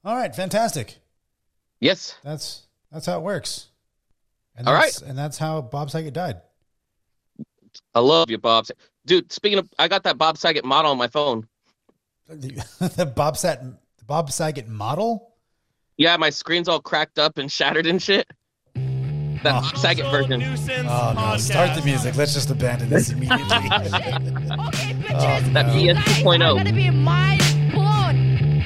All right, fantastic. Yes. That's how it works. And All right. And that's how Bob Saget died. I love you, Bob. Dude, speaking of, I got that Bob Saget model on my phone. The Bob Saget model? Yeah, my screen's all cracked up and shattered and shit. That Bob Saget version. Oh, no. Start the music. Let's just abandon this immediately. That PS 2.0. Gonna be mind blown.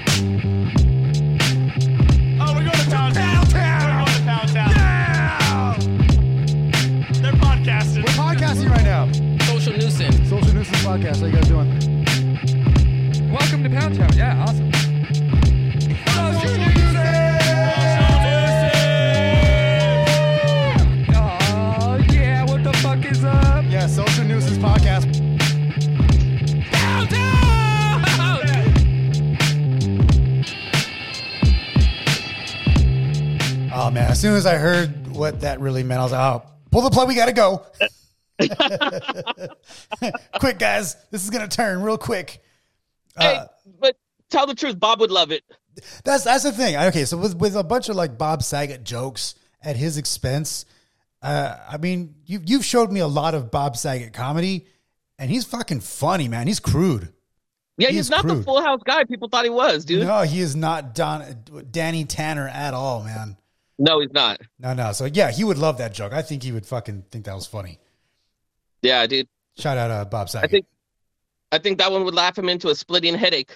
Oh, we're going to Pound Town. We're going to Pound Town. Yeah! They're podcasting. We're podcasting right now. Social nuisance. Social Nuisance Podcast. How you guys doing? Welcome to Pound Town. Yeah, awesome. Social Oh, yeah, what the fuck is up? Yeah, Social Nuisance Podcast. Pound Town! Oh, man. As soon as I heard what that really meant, I was like, oh, pull the plug. We got to go. Quick, guys. This is going to turn real quick. Hey, but tell the truth, Bob would love it. That's the thing. Okay, so with a bunch of like Bob Saget jokes at his expense, I mean, you've showed me a lot of Bob Saget comedy, and he's fucking funny, man. He's crude. Yeah, he's not crude. the Full House guy people thought he was, dude. No, he is not Danny Tanner at all, man. No, he's not. No. So yeah, he would love that joke. I think he would fucking think that was funny. Yeah, dude. Shout out Bob Saget. I think that one would laugh him into a splitting headache.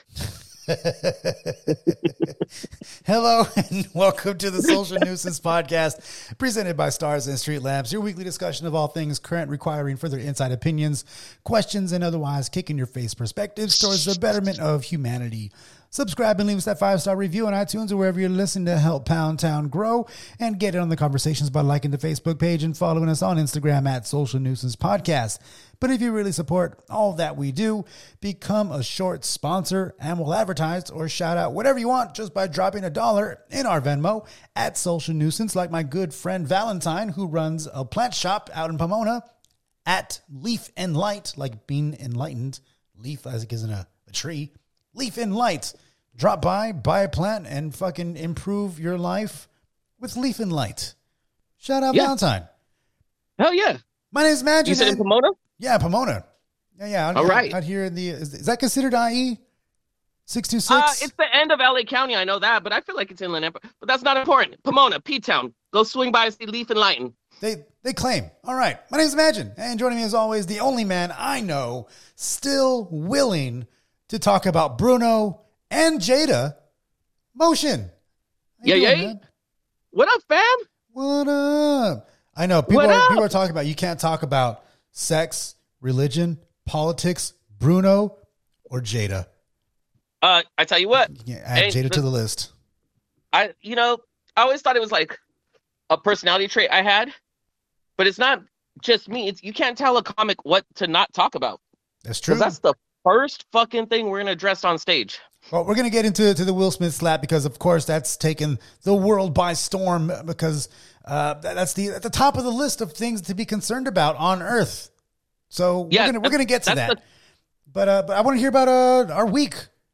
Hello and welcome to the Social Nuisance Podcast, presented by Stars and Street Lamps, your weekly discussion of all things current, requiring further inside opinions, questions, and otherwise kicking your face perspectives towards the betterment of humanity. Subscribe and leave us that 5-star review on iTunes or wherever you're listening to help Pound Town grow, and get in on the conversations by liking the Facebook page and following us on Instagram at Social Nuisance Podcast. But if you really support all that we do, become a short sponsor and we'll advertise or shout out whatever you want just by dropping $1 in our Venmo at Social Nuisance, like my good friend Valentine, who runs a plant shop out in Pomona at Leaf and Light, like being enlightened. Leaf as it is in a tree. Leaf and Light. Drop by, buy a plant, and fucking improve your life with Leaf and Light. Shout out Valentine. Hell yeah. My name is Magic. You said in Pomona? Yeah, Pomona. Yeah. All right. Out here in the, is that considered IE? 626? It's the end of LA County. I know that, but I feel like it's Inland Empire. But that's not important. Pomona, P-Town. Go swing by and see Leaf and Lighten. They claim. All right. My name is Imagine. And joining me as always, the only man I know still willing to talk about Bruno and Jada. Motion. Yeah. What up, fam? What up? I know people are talking about, you can't talk about sex, religion, politics, Bruno, or Jada. I tell you what. Yeah, add Jada to the list. I always thought it was like a personality trait I had, but it's not just me. You can't tell a comic what to not talk about. That's true. That's the first fucking thing we're going to address on stage. Well, we're going to get into the Will Smith slap because, of course, that's taken the world by storm because that's at the top of the list of things to be concerned about on Earth. So we're gonna get to that. But I want to hear about our week.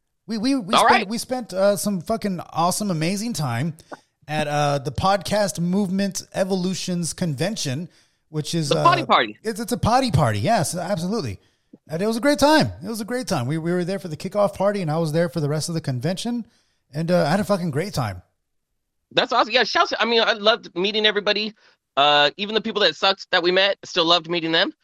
We spent some fucking awesome, amazing time at the Podcast Movement Evolutions Convention, which is a potty party. It's a potty party. Yes, absolutely. And it was a great time. We were there for the kickoff party, and I was there for the rest of the convention, and I had a fucking great time. That's awesome. Yeah, shouts. I mean, I loved meeting everybody. Even the people that sucked that we met, still loved meeting them.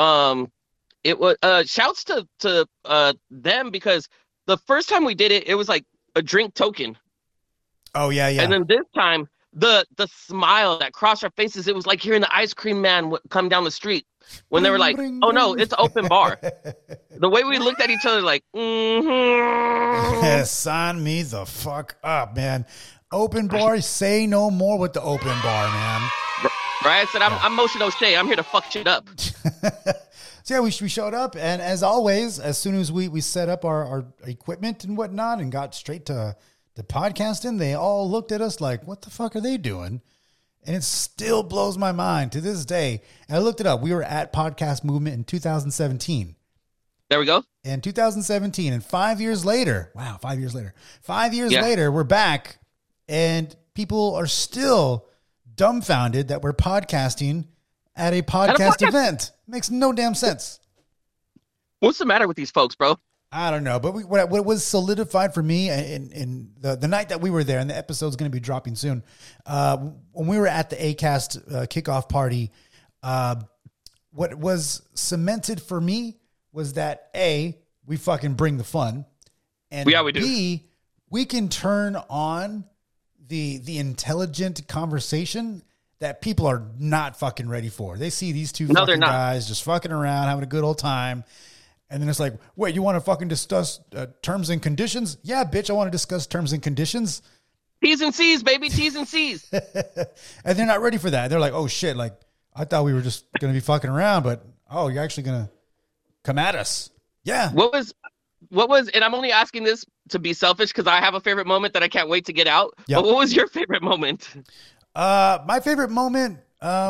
It was shouts to them because the first time we did it, it was like a drink token. Oh yeah. And then this time, the smile that crossed our faces, it was like hearing the ice cream man come down the street when they were like, "Oh no, it's open bar." The way we looked at each other, like, Yeah, sign me the fuck up, man. Open bar, say no more with the open bar, man. Right? I said, I'm Motion O'Shea. I'm here to fuck shit up. So yeah, we showed up, and as always, as soon as we set up our equipment and whatnot and got straight to podcasting, they all looked at us like, what the fuck are they doing? And it still blows my mind to this day. And I looked it up. We were at Podcast Movement in 2017. There we go. in 2017, and 5 years later, wow, 5 years later, 5 years Yeah. later, we're back, and people are still dumbfounded that we're podcasting at a podcast event. Makes no damn sense. What's the matter with these folks, bro? I don't know, but what was solidified for me in the night that we were there, and the episode's going to be dropping soon, when we were at the ACAST kickoff party, what was cemented for me was that A, we fucking bring the fun, and Yeah, we do. B, we can turn on the intelligent conversation that people are not fucking ready for. They see these two No, they're fucking not. guys just fucking around, having a good old time. And then it's like, wait, you want to fucking discuss terms and conditions? Yeah, bitch, I want to discuss terms and conditions. T's and C's, baby. T's and C's. And they're not ready for that. They're like, oh shit, like I thought we were just going to be fucking around, but oh, you're actually going to come at us. Yeah. What was, and I'm only asking this to be selfish because I have a favorite moment that I can't wait to get out. Yep. But what was your favorite moment? My favorite moment,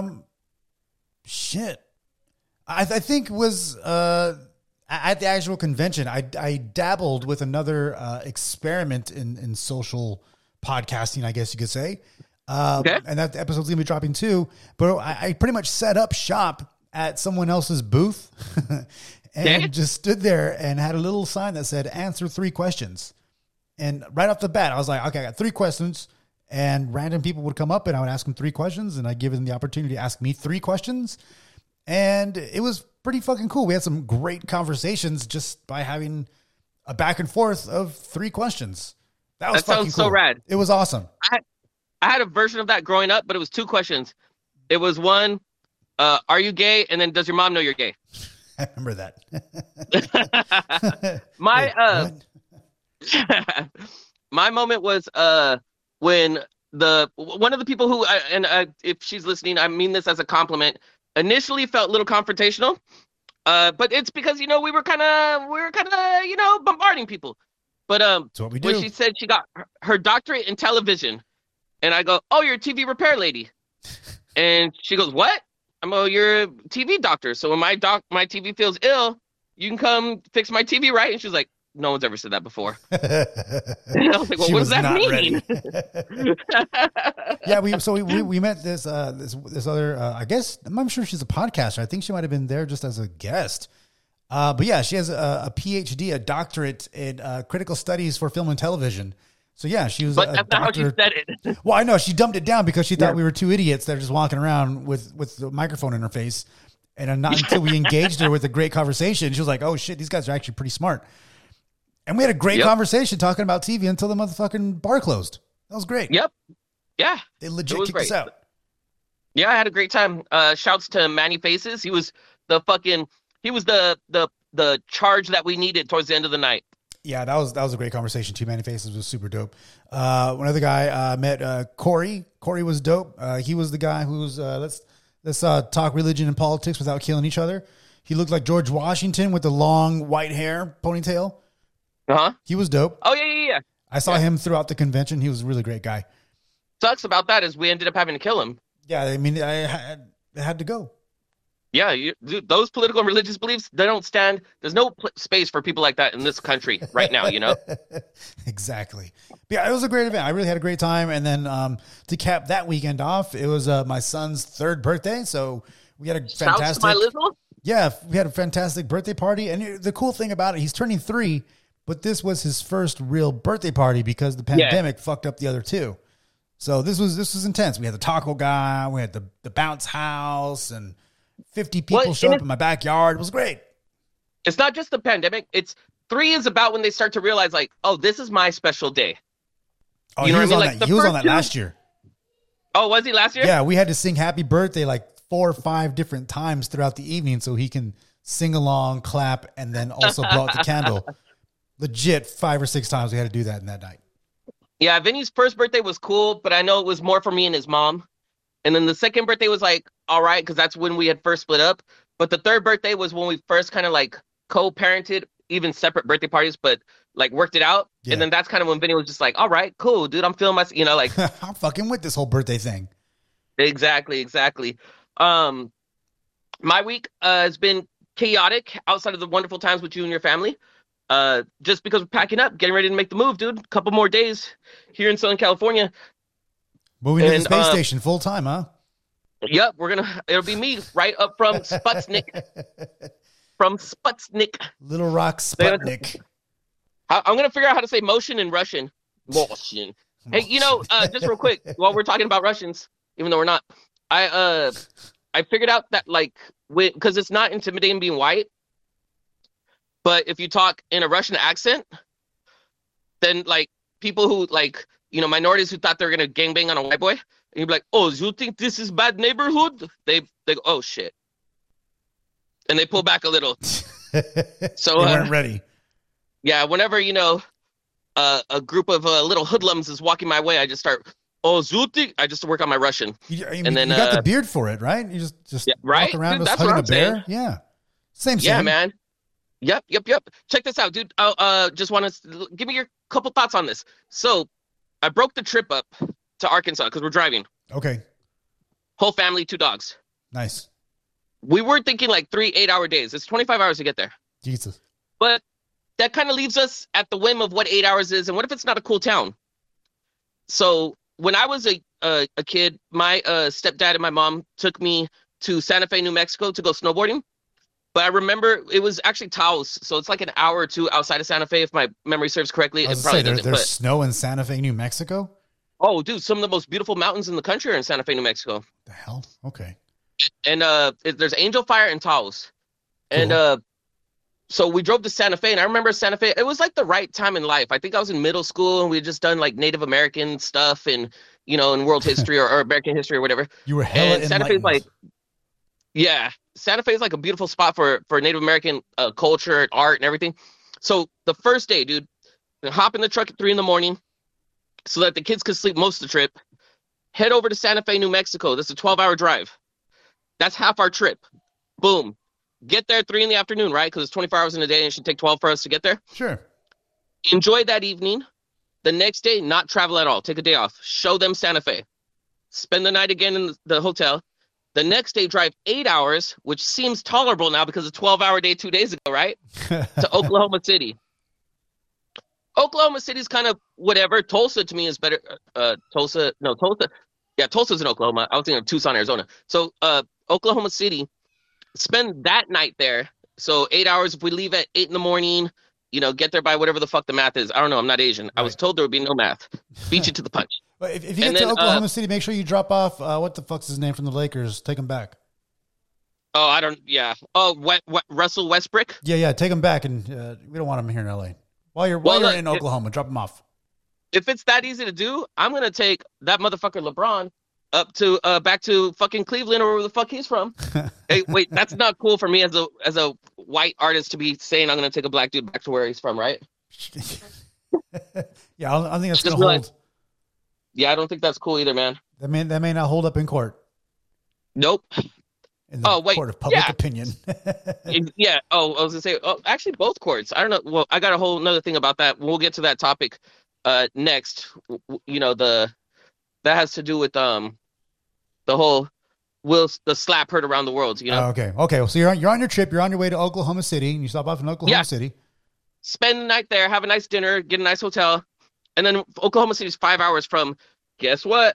shit, I think was at the actual convention. I dabbled with another experiment in social podcasting, I guess you could say. Okay. And that episode's gonna be dropping too. But I pretty much set up shop at someone else's booth and Okay. just stood there and had a little sign that said "Answer 3 questions." And right off the bat, I was like, okay, I got 3 questions. And random people would come up and I would ask them 3 questions, and I'd give them the opportunity to ask me 3 questions. And it was pretty fucking cool. We had some great conversations just by having a back and forth of 3 questions. That was That sounds fucking so cool. rad. It was awesome. I had a version of that growing up, but it was 2 questions. It was one, are you gay? And then does your mom know you're gay? I remember that. My Wait, what? my moment was when one of the people who if she's listening, I mean this as a compliment, initially felt a little confrontational, but it's because we were kind of bombarding people. But That's what we do. when she said she got her doctorate in television, and I go, oh, you're a TV repair lady, and she goes, what? I'm you're a TV doctor, so when my TV feels ill, you can come fix my TV, right? And she's like, no one's ever said that before. And I was like, well, She what was does that not mean? ready. Yeah, we met this other I guess I'm not sure she's a podcaster. I think she might have been there just as a guest. But yeah, she has a PhD, a doctorate in critical studies for film and television. So yeah, she was. But a that's not how she doctor. said it. Well, I know she dumbed it down because she thought Yeah. we were 2 idiots that are just walking around with the microphone in her face. And not until we engaged her with a great conversation, she was like, "Oh shit, these guys are actually pretty smart." And we had a great Yep. conversation talking about TV until the motherfucking bar closed. That was great. Yep. Yeah. They legit was kicked us great. out. Yeah, I had a great time. Shouts to Manny Faces. He was the charge that we needed towards the end of the night. Yeah, that was a great conversation too. Manny Faces was super dope. One other guy met Corey. Corey was dope. He was the guy who was let's talk religion and politics without killing each other. He looked like George Washington with the long white hair ponytail. Uh-huh. He was dope. Oh, yeah. I saw him throughout the convention. He was a really great guy. Sucks about that is we ended up having to kill him. Yeah, I mean, I had to go. Yeah, dude, those political and religious beliefs, they don't stand. There's no space for people like that in this country right now, Exactly. But yeah, it was a great event. I really had a great time. And then to cap that weekend off, it was my son's 3rd birthday. So we had a Shouts fantastic. to my little. Yeah, we had a fantastic birthday party. And the cool thing about it, he's turning 3, but this was his first real birthday party because the pandemic fucked up the other 2. So this was intense. We had the taco guy, we had the bounce house, and 50 people Well, showed up in my backyard. It was great. It's not just the pandemic. It's 3 is about when they start to realize, like, oh, this is my special day. Oh, You know he was what I on mean? Like, that. the He was on first that two- last year. Oh, was he last year? Yeah, we had to sing happy birthday like 4 or 5 different times throughout the evening so he can sing along, clap, and then also blow out the candle. Legit 5 or 6 times we had to do that in that night. Yeah, Vinny's first birthday was cool, but I know it was more for me and his mom. And then the second birthday was like, all right, because that's when we had first split up. But the 3rd birthday was when we first kind of like co-parented, even separate birthday parties, but like worked it out. Yeah. And then that's kind of when Vinny was just like, all right, cool, dude, I'm feeling my, like, I'm fucking with this whole birthday thing. Exactly. My week has been chaotic outside of the wonderful times with you and your family. Just because we're packing up, getting ready to make the move, dude. A couple more days here in Southern California. Moving to the space station full time, huh? Yep, it'll be me right up from Sputnik. From Sputnik. Little Rock Sputnik. I'm going to figure out how to say motion in Russian. Motion. Hey, just real quick, while we're talking about Russians, even though we're not, I figured out that, like, because it's not intimidating being white, but if you talk in a Russian accent, then, like, people who, like, minorities who thought they were going to gangbang on a white boy, and you'd be like, oh, you think this is bad neighborhood? They go, oh, shit. And they pull back a little. So they weren't ready. Yeah, whenever, a group of little hoodlums is walking my way, I just start, oh, Zuti. I just work on my Russian. And then you got the beard for it, right? You just right? walk around Dude, hugging a bear. Saying. Yeah. Same. Yeah, man. Yep. Check this out, dude. Just want to give me your couple thoughts on this. So I broke the trip up to Arkansas because we're driving. Okay. Whole family, 2 dogs. Nice. We were thinking like 3 8-hour days. It's 25 hours to get there. Jesus. But that kind of leaves us at the whim of what 8 hours is, and what if it's not a cool town? So when I was a kid, my stepdad and my mom took me to Santa Fe, New Mexico to go snowboarding. But I remember it was actually Taos, so it's like an hour or 2 outside of Santa Fe, if my memory serves correctly. I was going to say, there's snow in Santa Fe, New Mexico? Oh, dude, some of the most beautiful mountains in the country are in Santa Fe, New Mexico. The hell? Okay. And there's Angel Fire and Taos. Cool. And so we drove to Santa Fe, and I remember Santa Fe, it was like the right time in life. I think I was in middle school, and we had just done like Native American stuff and, in world history or American history or whatever. You were hella enlightened. Santa Fe's like, yeah, Santa Fe is like a beautiful spot for Native American culture and art and everything. So the first day, dude, hop in the truck at 3 a.m. so that the kids could sleep most of the trip. Head over to Santa Fe, New Mexico. That's a 12-hour drive. That's half our trip. Boom. Get there 3 p.m, right? Because it's 24 hours in a day and it should take 12 for us to get there. Sure. Enjoy that evening. The next day, not travel at all. Take a day off. Show them Santa Fe. Spend the night again in the hotel. The next day, drive 8 hours, which seems tolerable now because it's a 12-hour day 2 days ago, right? To Oklahoma City. Oklahoma City's kind of whatever. Tulsa to me is better. Tulsa. Yeah, Tulsa's in Oklahoma. I was thinking of Tucson, Arizona. So Oklahoma City, spend that night there. So 8 hours. If we leave at 8 a.m, get there by whatever the fuck the math is. I don't know. I'm not Asian. Right. I was told there would be no math. Beat you to the punch. But if you get to Oklahoma City, make sure you drop off, what the fuck's his name from the Lakers? Take him back. Oh, I don't, yeah. Oh, Russell Westbrook? Yeah, take him back, and we don't want him here in L.A. While you're in Oklahoma, drop him off. If it's that easy to do, I'm going to take that motherfucker LeBron up to back to fucking Cleveland or wherever the fuck he's from. Hey, wait, that's not cool for me as a white artist to be saying I'm going to take a black dude back to where he's from, right? Yeah, I think that's going to hold. Yeah, I don't think that's cool either, man. That may not hold up in court. Nope. In the court of public opinion. Yeah. Oh, I was going to say, actually both courts. I don't know. Well, I got a whole nother thing about that. We'll get to that topic next. That has to do with the whole the slap heard around the world, Okay. So you're on your trip, you're on your way to Oklahoma City, and you stop off in Oklahoma City. Spend the night there, have a nice dinner, get a nice hotel. And then Oklahoma City is 5 hours from, guess what?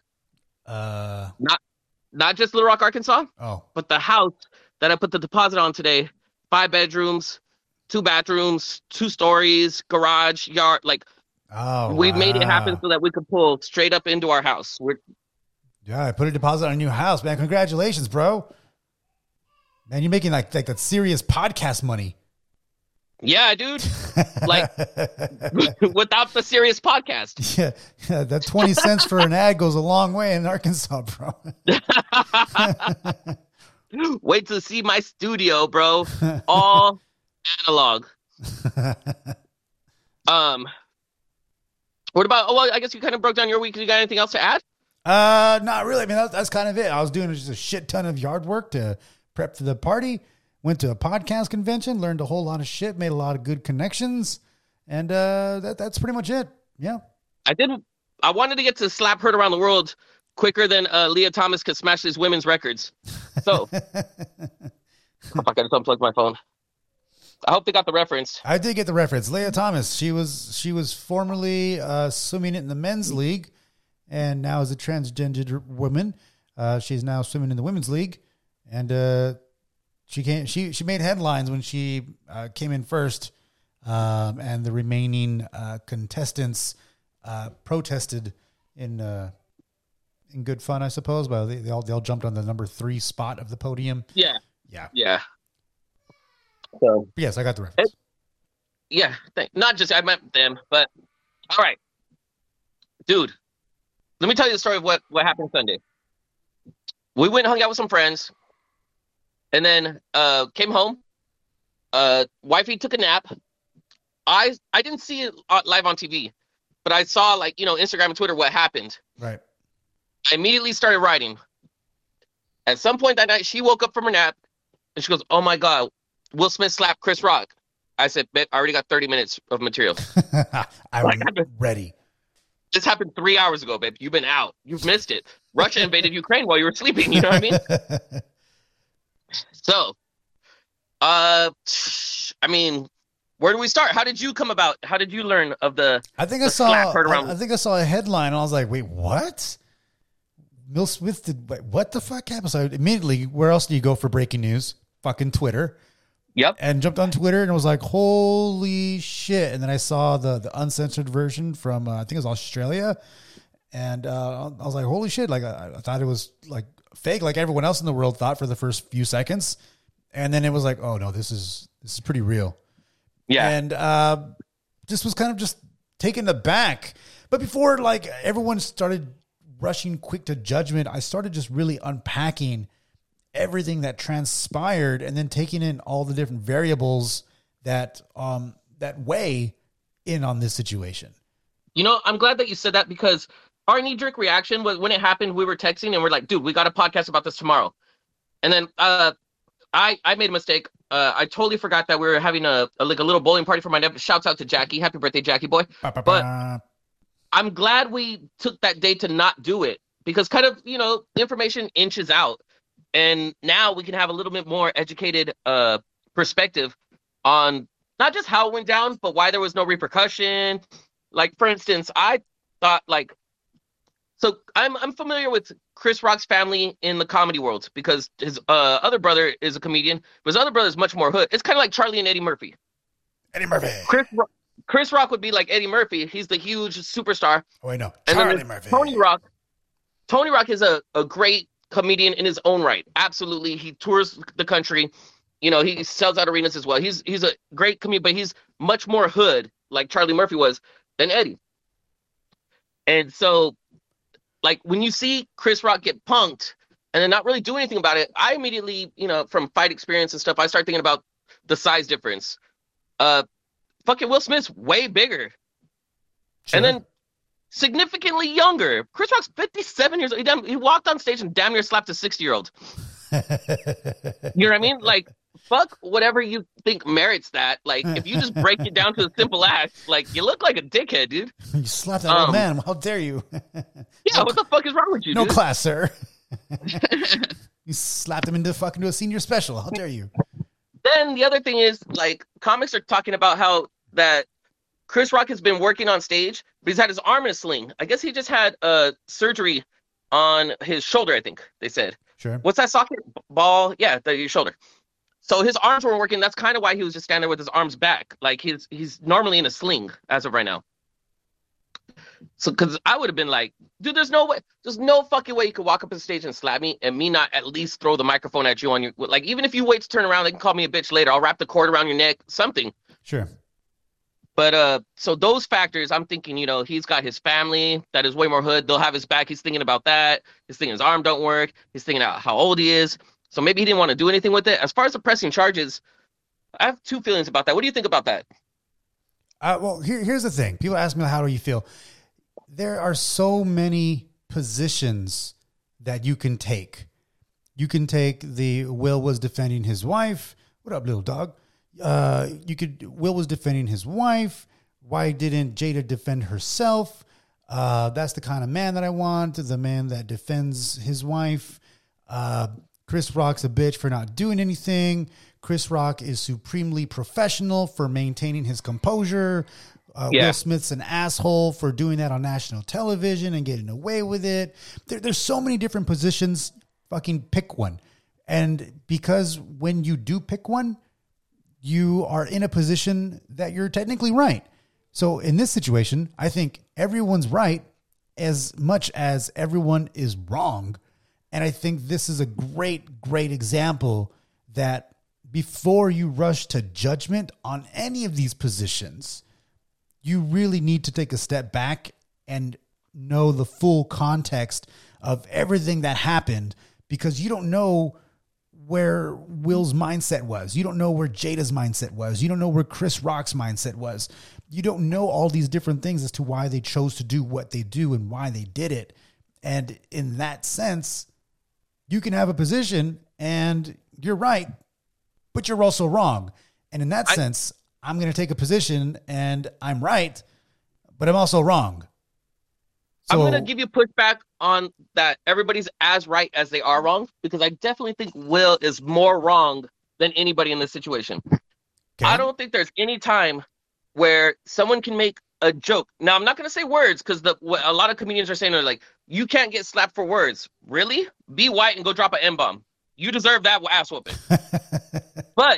Not just Little Rock, Arkansas. Oh. But the house that I put the deposit on today, 5 bedrooms, 2 bathrooms, 2 stories, garage, yard. Like, we made it happen so that we could pull straight up into our house. I put a deposit on a new house, man. Congratulations, bro. Man, you're making like that serious podcast money. Yeah, dude. Like, without the serious podcast. Yeah, that 20 cents for an ad goes a long way in Arkansas, bro. Wait to see my studio, bro. All analog. What about, I guess you kind of broke down your week. You got anything else to add? Not really. I mean, that's kind of it. I was doing just a shit ton of yard work to prep for the party. Went to a podcast convention, learned a whole lot of shit, made a lot of good connections, and that's pretty much it. Yeah. I wanted to get to slap heard around the world quicker than Leah Thomas could smash these women's records. So, I got to unplug my phone. I hope they got the reference. I did get the reference. Leah Thomas. She was formerly swimming in the men's league, and now is a transgender woman. She's now swimming in the women's league, and she made headlines when she came in first, and the remaining contestants protested in good fun, I suppose. But they all jumped on the number 3 spot of the podium. Yeah. Yeah. So Yes, I got the reference. yeah, not just I meant them, but all right, dude. Let me tell you the story of what happened Sunday. We went and hung out with some friends, and then came home. Wifey took a nap. I didn't see it live on TV, but I saw Instagram and Twitter what happened. Right. I immediately started writing. At some point that night, she woke up from her nap, and she goes, "Oh my God, Will Smith slapped Chris Rock." I said, "Bet I already got 30 minutes of material. I'm ready. This happened 3 hours ago, babe. You've been out. You've missed it. Russia invaded Ukraine while you were sleeping. You know what I mean?" So, where do we start? How did you come about? How did you learn of the? I think the slap heard around? I think I saw a headline and I was like, "Wait, what?" Will Smith did what the fuck happened? So immediately, where else do you go for breaking news? Fucking Twitter. Yep. And jumped on Twitter and was like, "Holy shit!" And then I saw the uncensored version from I think it was Australia, and I was like, "Holy shit!" Like I thought it was like fake, like everyone else in the world thought for the first few seconds, and then it was like, "Oh no, this is pretty real." Yeah. And just was kind of just taken aback. But before like everyone started rushing quick to judgment, I started just really unpacking everything that transpired and then taking in all the different variables that weigh in on this situation. I'm glad that you said that, because our knee-jerk reaction was when it happened, we were texting and we're like, "Dude, we got a podcast about this tomorrow." And then I made a mistake. I totally forgot that we were having a little bowling party for my nephew. Shouts out to Jackie. Happy birthday, Jackie boy. But I'm glad we took that day to not do it, because kind of, information inches out. And now we can have a little bit more educated perspective on not just how it went down, but why there was no repercussion. Like, for instance, I thought so I'm familiar with Chris Rock's family in the comedy world because his other brother is a comedian, but his other brother is much more hood. It's kind of like Charlie and Eddie Murphy. Eddie Murphy. Chris Rock would be like Eddie Murphy. He's the huge superstar. Oh, I know. Charlie Murphy. Tony Rock is a great comedian in his own right. Absolutely. He tours the country. He sells out arenas as well. He's a great comedian, but he's much more hood, like Charlie Murphy was, than Eddie. And so, like, when you see Chris Rock get punked and then not really do anything about it, I immediately, from fight experience and stuff, I start thinking about the size difference. Fucking Will Smith's way bigger. Sure. And then significantly younger. Chris Rock's 57 years old. He walked on stage and damn near slapped a 60-year-old. You know what I mean? Like, fuck whatever you think merits that. Like, if you just break it down to a simple act, like, you look like a dickhead, dude. You slapped that old man. How dare you? Yeah, what the fuck is wrong with you, no dude? class, sir. You slapped him into a senior special. How dare you? Then the other thing is, like, comics are talking about how that Chris Rock has been working on stage, but he's had his arm in a sling. I guess he just had surgery on his shoulder, I think they said. Sure. What's that socket ball? Yeah, your shoulder. So his arms weren't working. That's kind of why he was just standing there with his arms back. Like, he's normally in a sling as of right now. So, because I would have been like, dude, there's no fucking way you could walk up on stage and slap me and me not at least throw the microphone at you on your, like, even if you wait to turn around, they can call me a bitch later. I'll wrap the cord around your neck, something. Sure. But so those factors, I'm thinking, he's got his family that is way more hood. They'll have his back. He's thinking about that. He's thinking his arm don't work. He's thinking about how old he is. So maybe he didn't want to do anything with it. As far as the pressing charges, I have two feelings about that. What do you think about that? Well, here's the thing. People ask me, how do you feel? There are so many positions that you can take. You can take the Will was defending his wife. What up, little dog? Will was defending his wife. Why didn't Jada defend herself? That's the kind of man that I want. The man that defends his wife. Chris Rock's a bitch for not doing anything. Chris Rock is supremely professional for maintaining his composure. Will Smith's an asshole for doing that on national television and getting away with it. There's so many different positions. Fucking pick one. And because when you do pick one, you are in a position that you're technically right. So in this situation, I think everyone's right as much as everyone is wrong. And I think this is a great, great example that before you rush to judgment on any of these positions, you really need to take a step back and know the full context of everything that happened, because you don't know where Will's mindset was. You don't know where Jada's mindset was. You don't know where Chris Rock's mindset was. You don't know all these different things as to why they chose to do what they do and why they did it. And in that sense, you can have a position and you're right, but you're also wrong. And in that sense, I'm going to take a position and I'm right, but I'm also wrong. So, I'm going to give you pushback on that. Everybody's as right as they are wrong, because I definitely think Will is more wrong than anybody in this situation. okay. I don't think there's any time where someone can make a joke. Now, I'm not going to say words, because what a lot of comedians are saying are like, you can't get slapped for words. Really? Be white and go drop an M-bomb. You deserve that ass whooping. But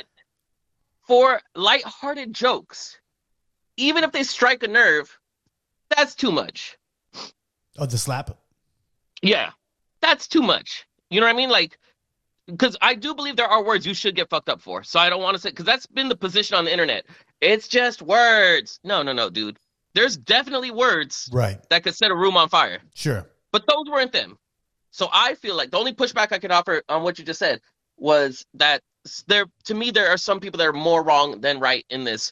for lighthearted jokes, even if they strike a nerve, that's too much. Oh, the slap? Yeah, that's too much. You know what I mean? Like, because I do believe there are words you should get fucked up for. So I don't want to say, because that's been the position on the internet. It's just words. No, dude. There's definitely words that could set a room on fire. Sure. But those weren't them. So I feel like the only pushback I could offer on what you just said was that to me, there are some people that are more wrong than right in this.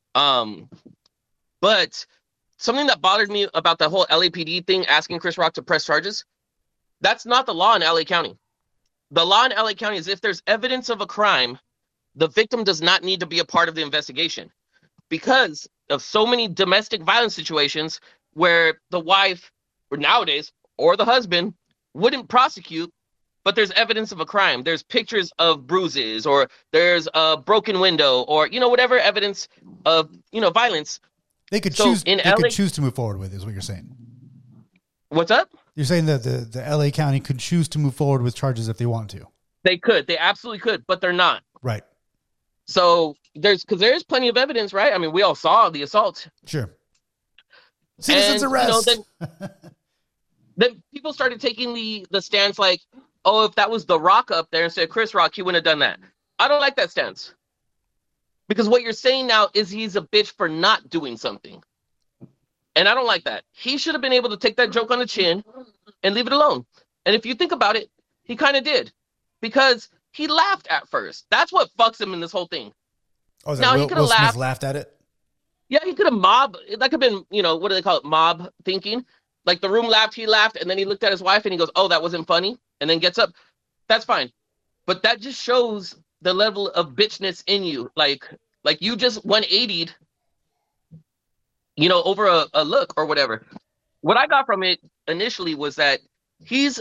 But something that bothered me about the whole LAPD thing, asking Chris Rock to press charges, that's not the law in LA County. The law in LA County is if there's evidence of a crime, the victim does not need to be a part of the investigation, because of so many domestic violence situations where the wife, or nowadays, or the husband wouldn't prosecute, but there's evidence of a crime. There's pictures of bruises, or there's a broken window, or, whatever evidence of, violence. They could choose to move forward with, is what you're saying. What's up? You're saying that the LA County could choose to move forward with charges if they want to. They could. They absolutely could, but they're not. Right. So there's plenty of evidence, right? I mean, we all saw the assault. Sure. Citizens arrest. Then people started taking the stance like, oh, if that was The Rock up there instead of Chris Rock, he wouldn't have done that. I don't like that stance. Because what you're saying now is he's a bitch for not doing something. And I don't like that. He should have been able to take that joke on the chin and leave it alone. And if you think about it, he kind of did. Because he laughed at first. That's what fucks him in this whole thing. Oh, is that Will Smith laughed at it? Yeah, he could have that could have been, what do they call it? Mob thinking. Like the room laughed, he laughed, and then he looked at his wife and he goes, oh, that wasn't funny. And then gets up. That's fine. But that just shows the level of bitchness in you. Like you just 180'd, over a look or whatever. What I got from it initially was that he's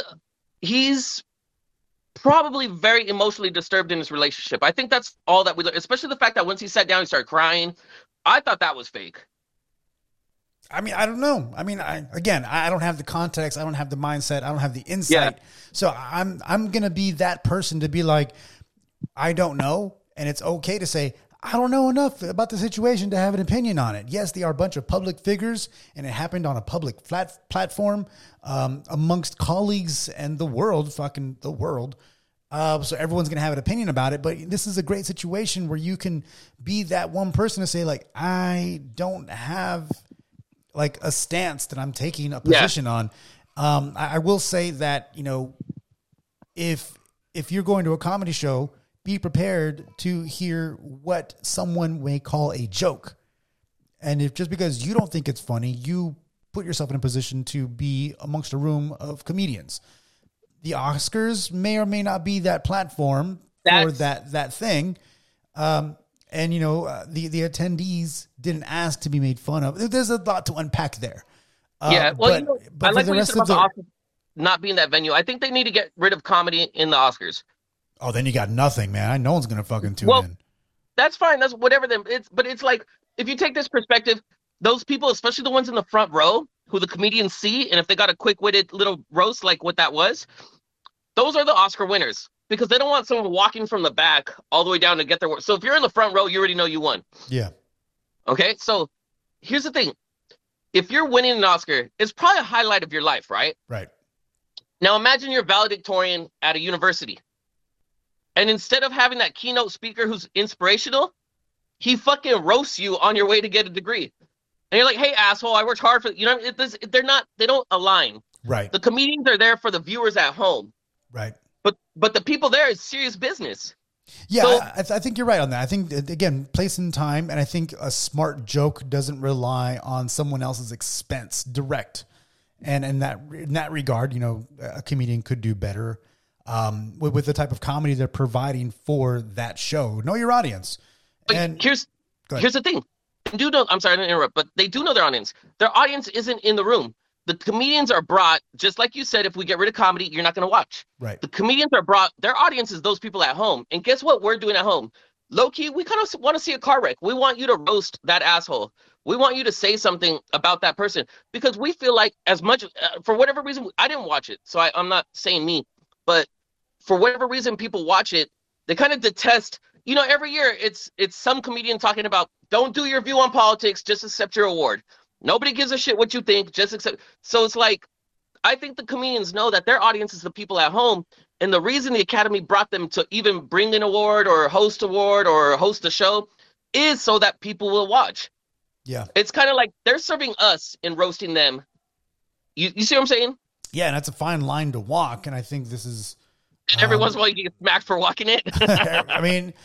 probably very emotionally disturbed in his relationship. I think that's all that we learned, especially the fact that once he sat down, he started crying. I thought that was fake. I mean, I don't know. I mean, I don't have the context. I don't have the mindset. I don't have the insight. Yeah. So I'm going to be that person to be like, I don't know. And it's okay to say, I don't know enough about the situation to have an opinion on it. Yes, they are a bunch of public figures, and it happened on a public platform amongst colleagues and the world. So everyone's going to have an opinion about it. But this is a great situation where you can be that one person to say, like, I don't have like a stance that I'm taking a position on. I will say that, if you're going to a comedy show, be prepared to hear what someone may call a joke. And if just because you don't think it's funny, you put yourself in a position to be amongst a room of comedians. The Oscars may or may not be that platform for that thing. The attendees didn't ask to be made fun of. There's a lot to unpack there. But I like what you said about the Oscars not being that venue. I think they need to get rid of comedy in the Oscars. Oh, then you got nothing, man. No one's gonna fucking tune Well, in. That's fine. That's whatever them. But it's like if you take this perspective, those people, especially the ones in the front row, who the comedians see, and if they got a quick-witted little roast like what that was, those are the Oscar winners because they don't want someone walking from the back all the way down to get their work. So if you're in the front row, you already know you won. Yeah. Okay. So here's the thing: if you're winning an Oscar, it's probably a highlight of your life, right? Right. Now imagine you're valedictorian at a university. And instead of having that keynote speaker who's inspirational, he fucking roasts you on your way to get a degree. And you're like, hey, asshole, I worked hard for, you know, they don't align. Right. The comedians are there for the viewers at home. Right. But the people there is serious business. Yeah, So- I think you're right on that. I think, again, place and time, and I think a smart joke doesn't rely on someone else's expense, direct. And in that regard, you know, a comedian could do better with the type of comedy they're providing for that show. Know your audience. But And here's go ahead. the thing. They do know, I'm sorry to interrupt, but they do know their audience. Their audience isn't in the room. The comedians are brought, just like you said, if we get rid of comedy, you're not going to watch. Right. The comedians are brought, their audience is those people at home. And guess what we're doing at home? Low key, we kind of want to see a car wreck. We want you to roast that asshole. We want you to say something about that person because we feel like as much, for whatever reason, I didn't watch it. So I'm not saying me, but for whatever reason, people watch it. They kind of detest, you know, every year it's some comedian talking about, don't do your view on politics, just accept your award. Nobody gives a shit what you think, just accept. So it's like, I think the comedians know that their audience is the people at home. And the reason the Academy brought them to even bring an award or host a show is so that people will watch. yeah. It's kind of like they're serving us and roasting them. You see what I'm saying? Yeah, and that's a fine line to walk. And I think this is, And every once in a while you get smacked for walking it. I mean,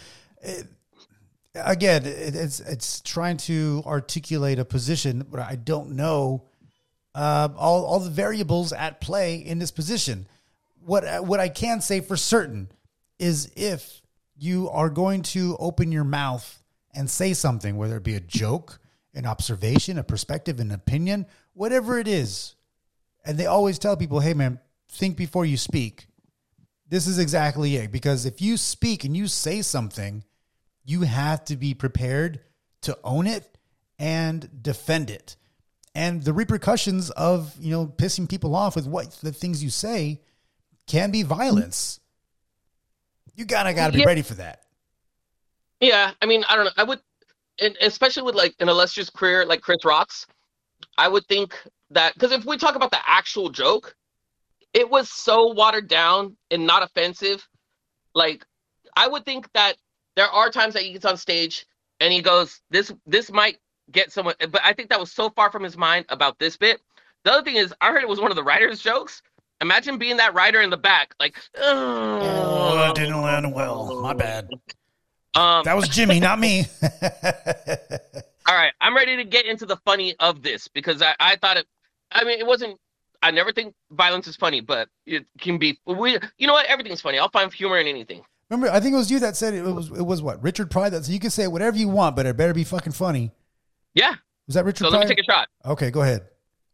it's trying to articulate a position, but I don't know all the variables at play in this position. What I can say for certain is if you are going to open your mouth and say something, whether it be a joke, an observation, a perspective, an opinion, whatever it is, and they always tell people, hey, man, think before you speak. This is exactly it. Because if you speak and you say something, you have to be prepared to own it and defend it. And the repercussions of, you know, pissing people off with what the things you say can be violence. You gotta be ready for that. Yeah, I mean, I don't know. I would, and especially with like an illustrious career like Chris Rock's, I would think that, because if we talk about the actual joke, it was so watered down and not offensive. Like, I would think that there are times that he gets on stage and he goes, this might get someone, but I think that was so far from his mind about this bit. The other thing is, I heard it was one of the writer's jokes. Imagine being that writer in the back, like, Oh, that didn't land well. My bad. That That was Jimmy, not me. All right, I'm ready to get into the funny of this because I thought it. I mean, it wasn't. I never think violence is funny, but it can be. You know what? Everything's funny. I'll find humor in anything. Remember, I think it was you that said it was what? Richard Pryor that said you can say whatever you want, but it better be fucking funny. Yeah. Was that Richard So Pryor? let me take a shot. Okay, go ahead.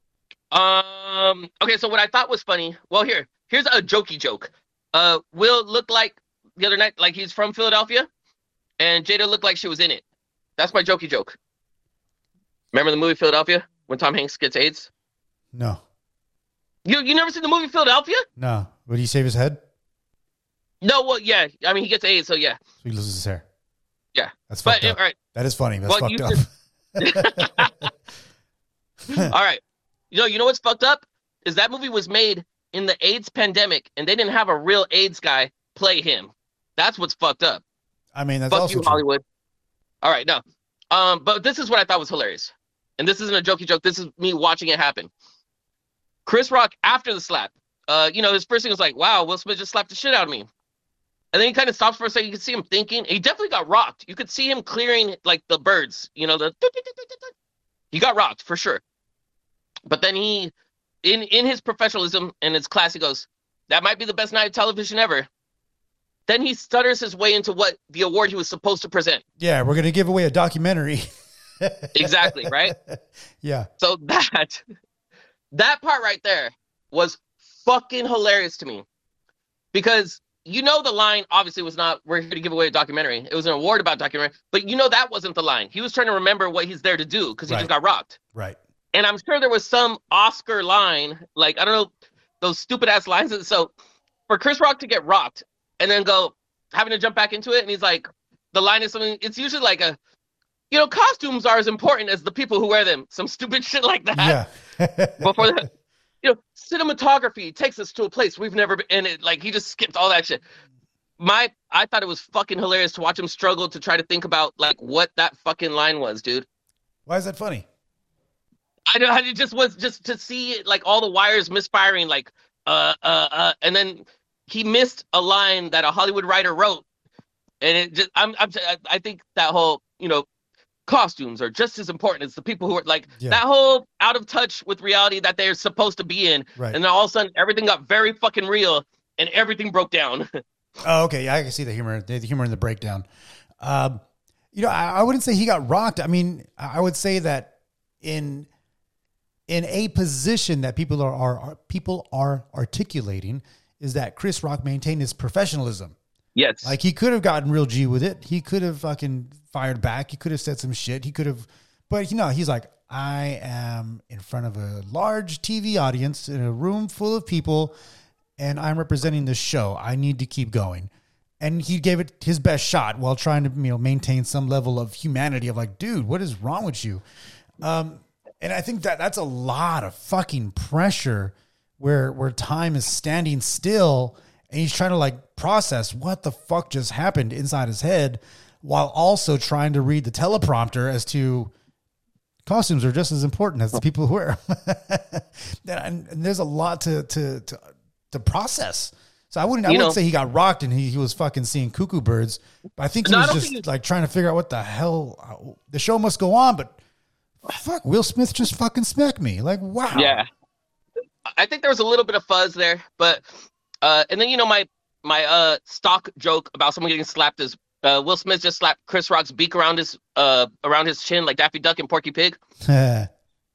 Okay, so what I thought was funny. Well, here's a jokey joke. Will looked like the other night, like he's from Philadelphia, and Jada looked like she was in it. That's my jokey joke. Remember the movie Philadelphia when Tom Hanks gets AIDS? No. You never seen the movie Philadelphia? No. Would he shave his head? No, well, yeah. I mean, he gets AIDS, so yeah. So he loses his hair. Yeah. That's But fucked up. all right, That is funny. That's Well, fucked you up. all right. You know what's fucked up is that movie was made in the AIDS pandemic, and they didn't have a real AIDS guy play him. That's what's fucked up. I mean, that's Fuck also you, true. Hollywood. All right, no. But this is what I thought was hilarious. And this isn't a jokey joke. This is me watching it happen. Chris Rock, after the slap, his first thing was like, wow, Will Smith just slapped the shit out of me. And then he kind of stops for a second. You can see him thinking. He definitely got rocked. You could see him clearing, like, the birds. You know, he got rocked, for sure. But then he, in his professionalism and his class, he goes, that might be the best night of television ever. Then he stutters his way into what the award he was supposed to present. Yeah, we're going to give away a documentary. Exactly, right? Yeah. So that part right there was fucking hilarious to me. Because you know the line obviously was not, we're here to give away a documentary. It was an award about documentary, but you know that wasn't the line. He was trying to remember what he's there to do because he just got rocked. Right. And I'm sure there was some Oscar line, like, I don't know, those stupid ass lines. And so for Chris Rock to get rocked and then go having to jump back into it, and he's like, the line is something, it's usually like a, you know, costumes are as important as the people who wear them. Some stupid shit like that. Yeah. Before that, you know, cinematography takes us to a place we've never been. And it, like, he just skipped all that shit. I thought it was fucking hilarious to watch him struggle to try to think about like what that fucking line was, dude. Why is that funny? I know, it just was just to see like all the wires misfiring, like and then he missed a line that a Hollywood writer wrote, and it just I think that whole, you know, costumes are just as important as the people who are like that whole out of touch with reality that they're supposed to be in, right. And then all of a sudden everything got very fucking real and everything broke down. Oh, okay, yeah, I can see the humor in the breakdown. You know, I wouldn't say he got rocked. I mean, I would say that in a position that people are articulating is that Chris Rock maintained his professionalism. Yes. Like, he could have gotten real G with it. He could have fucking fired back. He could have said some shit. He could have, but you know, he's like, I am in front of a large TV audience in a room full of people, and I'm representing the show. I need to keep going. And he gave it his best shot while trying to, you know, maintain some level of humanity of like, dude, what is wrong with you? And I think that's a lot of fucking pressure where time is standing still and he's trying to like process what the fuck just happened inside his head while also trying to read the teleprompter as to costumes are just as important as the people who wear them. And there's a lot to process. So I wouldn't say he got rocked and he was fucking seeing cuckoo birds, but I think he was just like trying to figure out what the hell, the show must go on, but fuck, Will Smith just fucking smacked me. Like, wow. Yeah. I think there was a little bit of fuzz there, but and then, you know, my stock joke about someone getting slapped is Will Smith just slapped Chris Rock's beak around his chin like Daffy Duck and Porky Pig. He had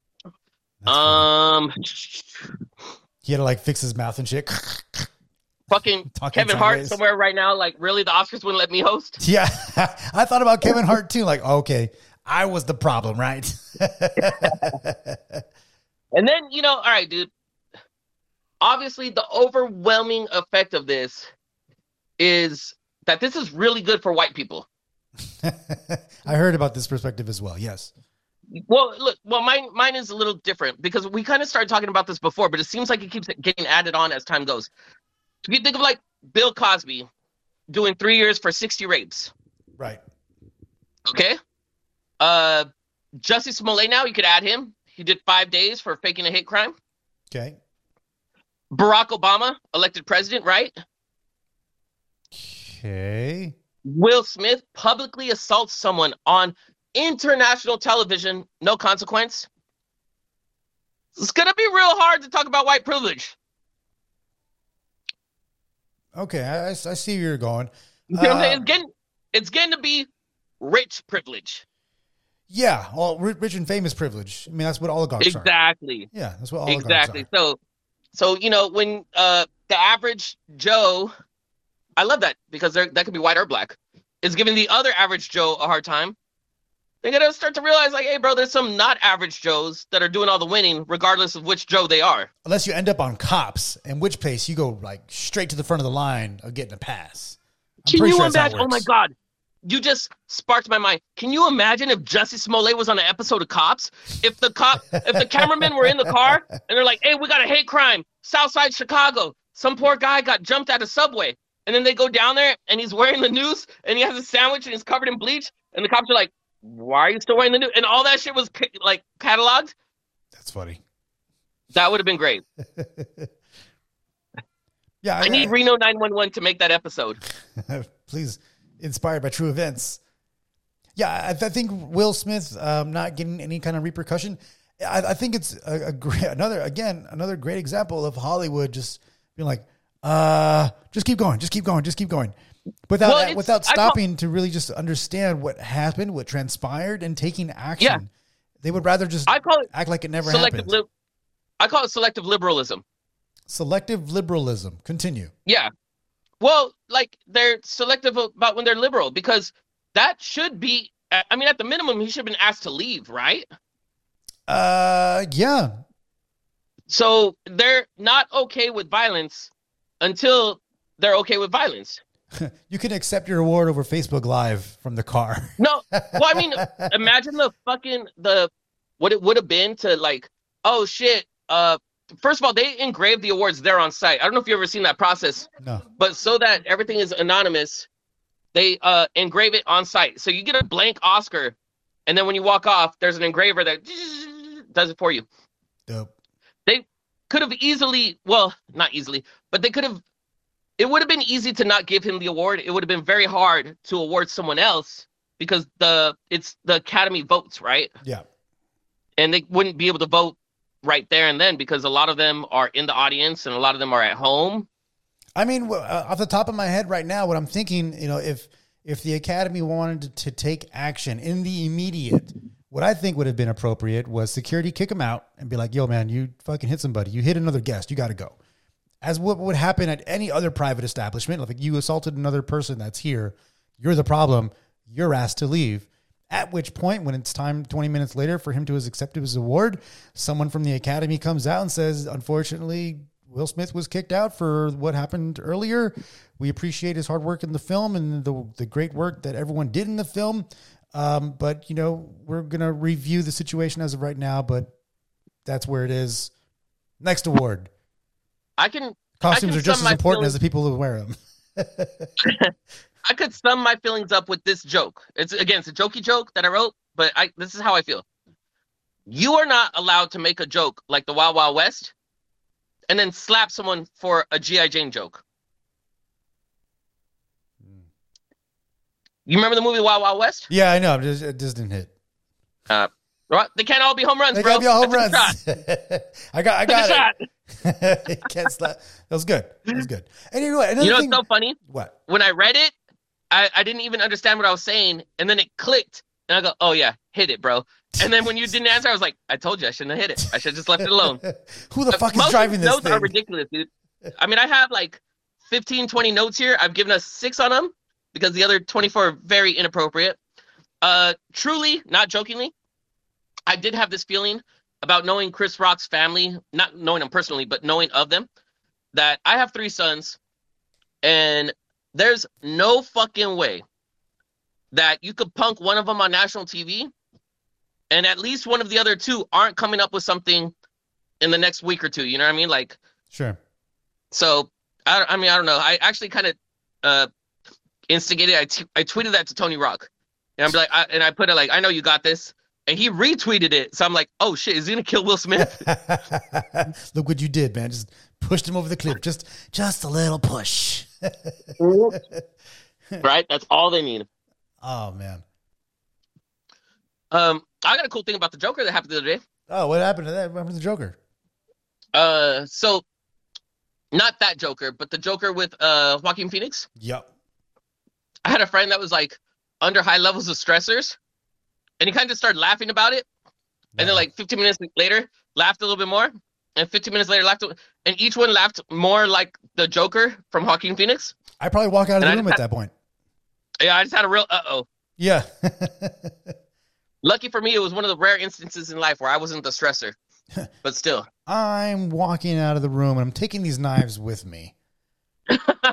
to like fix his mouth and shit. Fucking Kevin Hart somewhere right now, like, really, the Oscars wouldn't let me host? Yeah. I thought about Kevin Hart too, like, okay, I was the problem, right? And then, you know, all right, dude. Obviously, the overwhelming effect of this is that this is really good for white people. I heard about this perspective as well, yes. Well, look, mine is a little different because we kind of started talking about this before, but it seems like it keeps getting added on as time goes. If you think of like Bill Cosby doing 3 years for 60 rapes. Right. Okay. Jussie Smollett, now you could add him. He did 5 days for faking a hate crime. Okay. Barack Obama, elected president, right? Okay. Will Smith publicly assaults someone on international television, no consequence. It's going to be real hard to talk about white privilege. Okay, I see where you're going. You know what I'm saying? It's getting to be rich privilege. Yeah, well, rich and famous privilege. I mean, that's what oligarchs are. Exactly. Yeah, that's what oligarchs are. So you know, when the average Joe, I love that because that could be white or black, is giving the other average Joe a hard time, they're going to start to realize, like, hey, bro, there's some not average Joes that are doing all the winning, regardless of which Joe they are. Unless you end up on Cops, in which case you go, like, straight to the front of the line of getting a pass. Can you imagine? Oh, my God. You just sparked my mind. Can you imagine if Jussie Smollett was on an episode of Cops? If the cameramen were in the car, and they're like, hey, we got a hate crime, Southside Chicago. Some poor guy got jumped at a Subway. And then they go down there, and he's wearing the noose, and he has a sandwich, and he's covered in bleach. And the cops are like, why are you still wearing the new? And all that shit was like cataloged. That's funny. That would have been great. Yeah, I need Reno 911 to make that episode. Please, inspired by true events. Yeah, I think Will Smith not getting any kind of repercussion. I think it's another great example of Hollywood just being like, just keep going. Without stopping to really just understand what happened, what transpired, and taking action. Yeah. They would rather just act like it never happened. I call it selective liberalism. Selective liberalism. Continue. Yeah. Well, like they're selective about when they're liberal because that should be. I mean, at the minimum, he should have been asked to leave, right? Yeah. So they're not okay with violence until they're okay with violence. You can accept your award over Facebook Live from the car. No, well, I mean, imagine what it would have been to like, oh shit. First of all, they engraved the awards there on site. I don't know if you've ever seen that process, No. but so that everything is anonymous, they engrave it on site. So you get a blank Oscar, and then when you walk off, there's an engraver that does it for you. Dope. They could have easily, well, not easily, but they could have. It would have been easy to not give him the award. It would have been very hard to award someone else because it's the Academy votes, right? Yeah. And they wouldn't be able to vote right there and then because a lot of them are in the audience and a lot of them are at home. I mean, off the top of my head right now, what I'm thinking, if the Academy wanted to take action in the immediate, what I think would have been appropriate was security kick him out and be like, yo, man, you fucking hit somebody. You hit another guest. You got to go. As what would happen at any other private establishment. Like you assaulted another person that's here. You're the problem. You're asked to leave. At which point, when it's time 20 minutes later for him to accept his award, someone from the Academy comes out and says, unfortunately, Will Smith was kicked out for what happened earlier. We appreciate his hard work in the film and the great work that everyone did in the film. But, we're going to review the situation as of right now, but that's where it is. Next award. Costumes are just as important as the people who wear them. I could sum my feelings up with this joke. It's a jokey joke that I wrote, but this is how I feel. You are not allowed to make a joke like the Wild Wild West and then slap someone for a G.I. Jane joke. You remember the movie Wild Wild West? Yeah, I know. It just didn't hit. They can't all be home runs, They bro. gotta be all home runs. I got Shot. it. Can't slap. That was good. And anyway, What's so funny? What? When I read it, I didn't even understand what I was saying, and then it clicked, and I go, "Oh yeah, hit it, bro." And then when you didn't answer, I was like, "I told you I shouldn't have hit it. I should have just left it alone." Who the fuck is Most driving this notes thing? are ridiculous, dude. I mean, I have like 15, 20 notes here. I've given us 6 on them because the other 24 are very inappropriate. Truly, not jokingly, I did have this feeling about knowing Chris Rock's family, not knowing them personally, but knowing of them, that I have 3 sons, and there's no fucking way that you could punk one of them on national TV, and at least one of the other 2 aren't coming up with something in the next week or 2. You know what I mean? Like, Sure. So, I don't know. I actually kind of instigated. I tweeted that to Tony Rock, and I'm like, I put it like, I know you got this. And he retweeted it. So I'm like, oh shit, is he gonna kill Will Smith? Look what you did, man. Just pushed him over the cliff. Just a little push. Right? That's all they need. Oh man. I got a cool thing about the Joker that happened the other day. Oh, what happened to that? What happened to the Joker? So not that Joker, but the Joker with Joaquin Phoenix. Yep. I had a friend that was like under high levels of stressors. And he kind of started laughing about it. And then like 15 minutes later, laughed a little bit more. And 15 minutes later, laughed. And each one laughed more like the Joker from Joaquin Phoenix. I probably walk out of the room at that point. Yeah, I just had a real uh-oh. Yeah. Lucky for me, it was one of the rare instances in life where I wasn't the stressor. But still. I'm walking out of the room and I'm taking these knives with me. Yeah.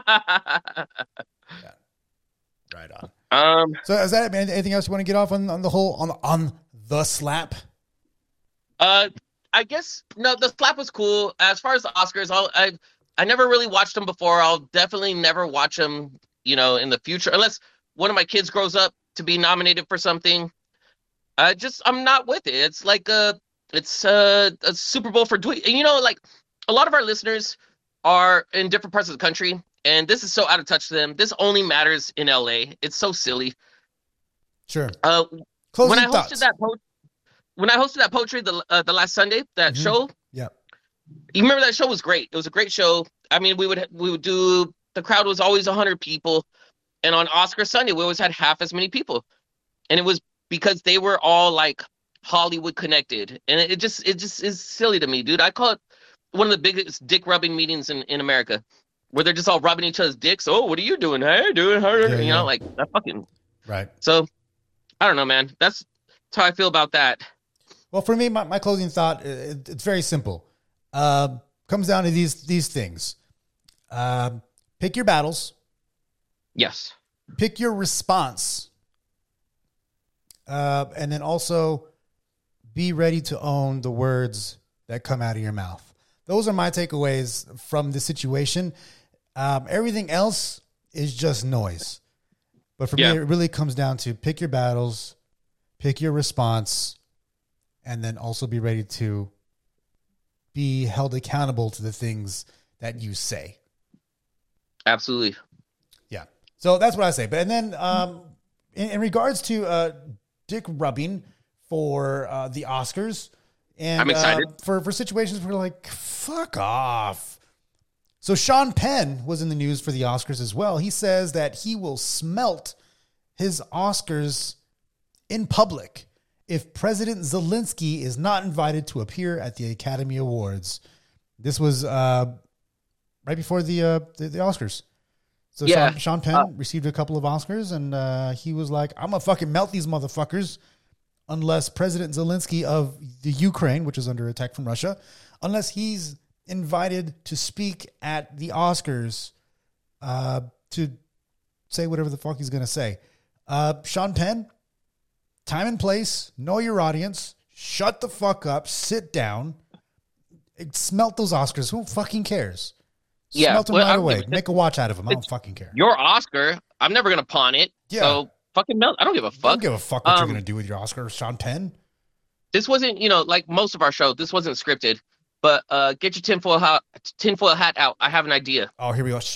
Right on. So is that it, man? Anything else you want to get off on the whole on the slap? I guess no. The slap was cool. As far as the Oscars, I never really watched them before. I'll definitely never watch them, in the future, unless one of my kids grows up to be nominated for something. I'm not with it. It's like it's a Super Bowl for tweet. And like a lot of our listeners are in different parts of the country. And this is so out of touch to them. This only matters in LA. It's so silly. Sure. When I hosted that poetry the last Sunday, that show. Yeah. You remember that show was great. It was a great show. I mean, we would do, the crowd was always 100 people, and on Oscar Sunday we always had half as many people, and it was because they were all like Hollywood connected, and it just is silly to me, dude. I call it one of the biggest dick rubbing meetings in America. where they're just all rubbing each other's dicks. Oh, what are you doing? Hey, doing her? Yeah, you yeah. know, like that fucking. Right. So, I don't know, man. That's how I feel about that. Well, for me, my closing thought, it's very simple. Comes down to these things. Pick your battles. Yes. Pick your response. And then also be ready to own the words that come out of your mouth. Those are my takeaways from this situation. Everything else is just noise. But for me, it really comes down to pick your battles, pick your response, and then also be ready to be held accountable to the things that you say. Absolutely. Yeah. So that's what I say. But and then in regards to dick rubbing for the Oscars, and I'm excited for situations where like, fuck off. So Sean Penn was in the news for the Oscars as well. He says that he will smelt his Oscars in public if President Zelensky is not invited to appear at the Academy Awards. This was right before the Oscars. So Sean Penn received a couple of Oscars, and he was like, I'm going to fucking melt these motherfuckers unless President Zelensky of the Ukraine, which is under attack from Russia, unless he's invited to speak at the Oscars to say whatever the fuck he's going to say. Sean Penn, time and place, know your audience, shut the fuck up, sit down, smelt those Oscars. Who fucking cares? Yeah, Smelt them well, right I'm away. giving- Make a watch out of them. I don't fucking care. Your Oscar, I'm never going to pawn it. Yeah. So fucking melt. I don't give a I fuck. don't give a fuck what you're going to do with your Oscar, Sean Penn. This wasn't, like most of our show, this wasn't scripted. But get your tinfoil hat out. I have an idea. Oh, here we go.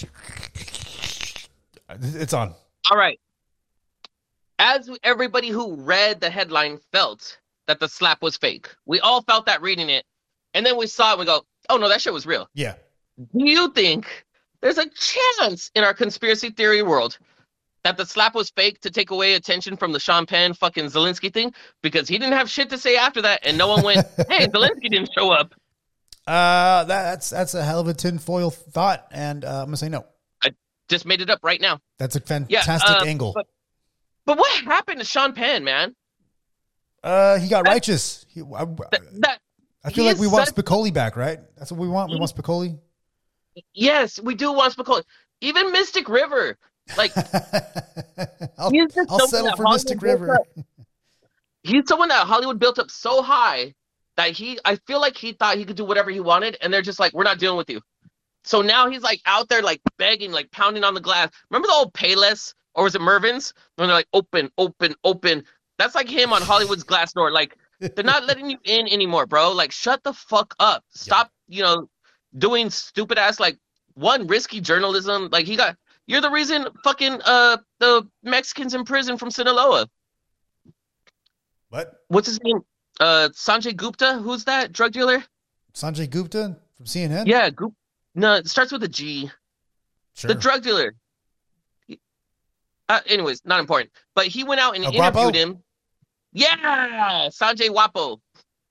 It's on. All right. As everybody who read the headline felt that the slap was fake. We all felt that reading it. And then we saw it and we go, oh, no, that shit was real. Yeah. Do you think there's a chance in our conspiracy theory world that the slap was fake to take away attention from the Sean Penn fucking Zelensky thing? Because he didn't have shit to say after that, and no one went, hey, Zelensky didn't show up. That's a hell of a tinfoil thought, and I'm going to say no. I just made it up right now. That's a fantastic angle. But what happened to Sean Penn, man? He got righteous. I feel like we want such- Spicoli back, right? That's what we want. We want Spicoli. Yes, we do want Spicoli. Even Mystic River. Like, I'll he's just someone settle that for Hollywood Mystic built River. up. He's someone that Hollywood built up so high that I feel like he thought he could do whatever he wanted, and they're just like, we're not dealing with you. So now he's like out there like begging, like pounding on the glass. Remember the old Payless, or was it Mervin's? When they're like, open, open, open. That's like him on Hollywood's glass door. Like, they're not letting you in anymore, bro. Like, shut the fuck up. Stop, doing stupid ass, like, risky journalism. Like, you're the reason fucking the Mexicans in prison from Sinaloa. What? What's his name? Sanjay Gupta? Who's that drug dealer? Sanjay Gupta from CNN? Yeah, no, it starts with a G. Sure. The drug dealer. Anyways, not important. But he went out and Guapo? interviewed him. Yeah, Sanjay Wapo.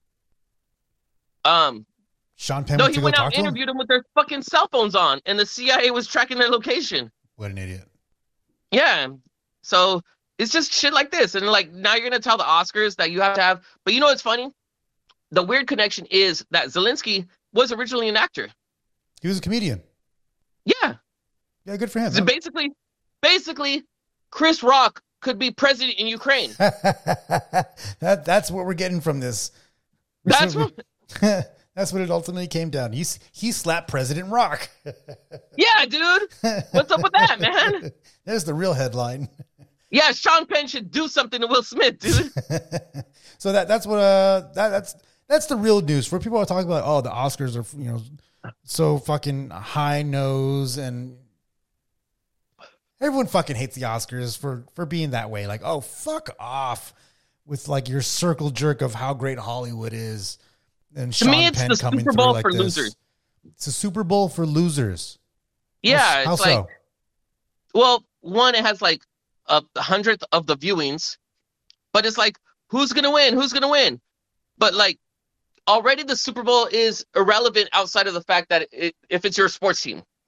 Sean Penn No, went he to go went out talk and to him? interviewed him with their fucking cell phones on, and the CIA was tracking their location. What an idiot. Yeah. So it's just shit like this. And like, now you're going to tell the Oscars that you have to have. But you know what's funny? The weird connection is that Zelensky was originally an actor. He was a comedian. Yeah. Yeah, good for him. So basically, Chris Rock could be president in Ukraine. That's what we're getting from this. That's what. That's what it ultimately came down. He slapped President Rock. Yeah, dude. What's up with that, man? There's the real headline. Yeah, Sean Penn should do something to Will Smith, dude. So that's what that's the real news. For people who are talking about, oh, the Oscars are so fucking high nose, and everyone fucking hates the Oscars for being that way. Like, oh, fuck off with like your circle jerk of how great Hollywood is. And To Sean me, it's Penn the coming Super through Bowl like for this. losers. It's a Super Bowl for losers. Yeah, How it's so? like, well, one, it has like 100th of the viewings, but it's like, who's gonna win? Who's gonna win? But like, already the Super Bowl is irrelevant outside of the fact that if it's your sports team.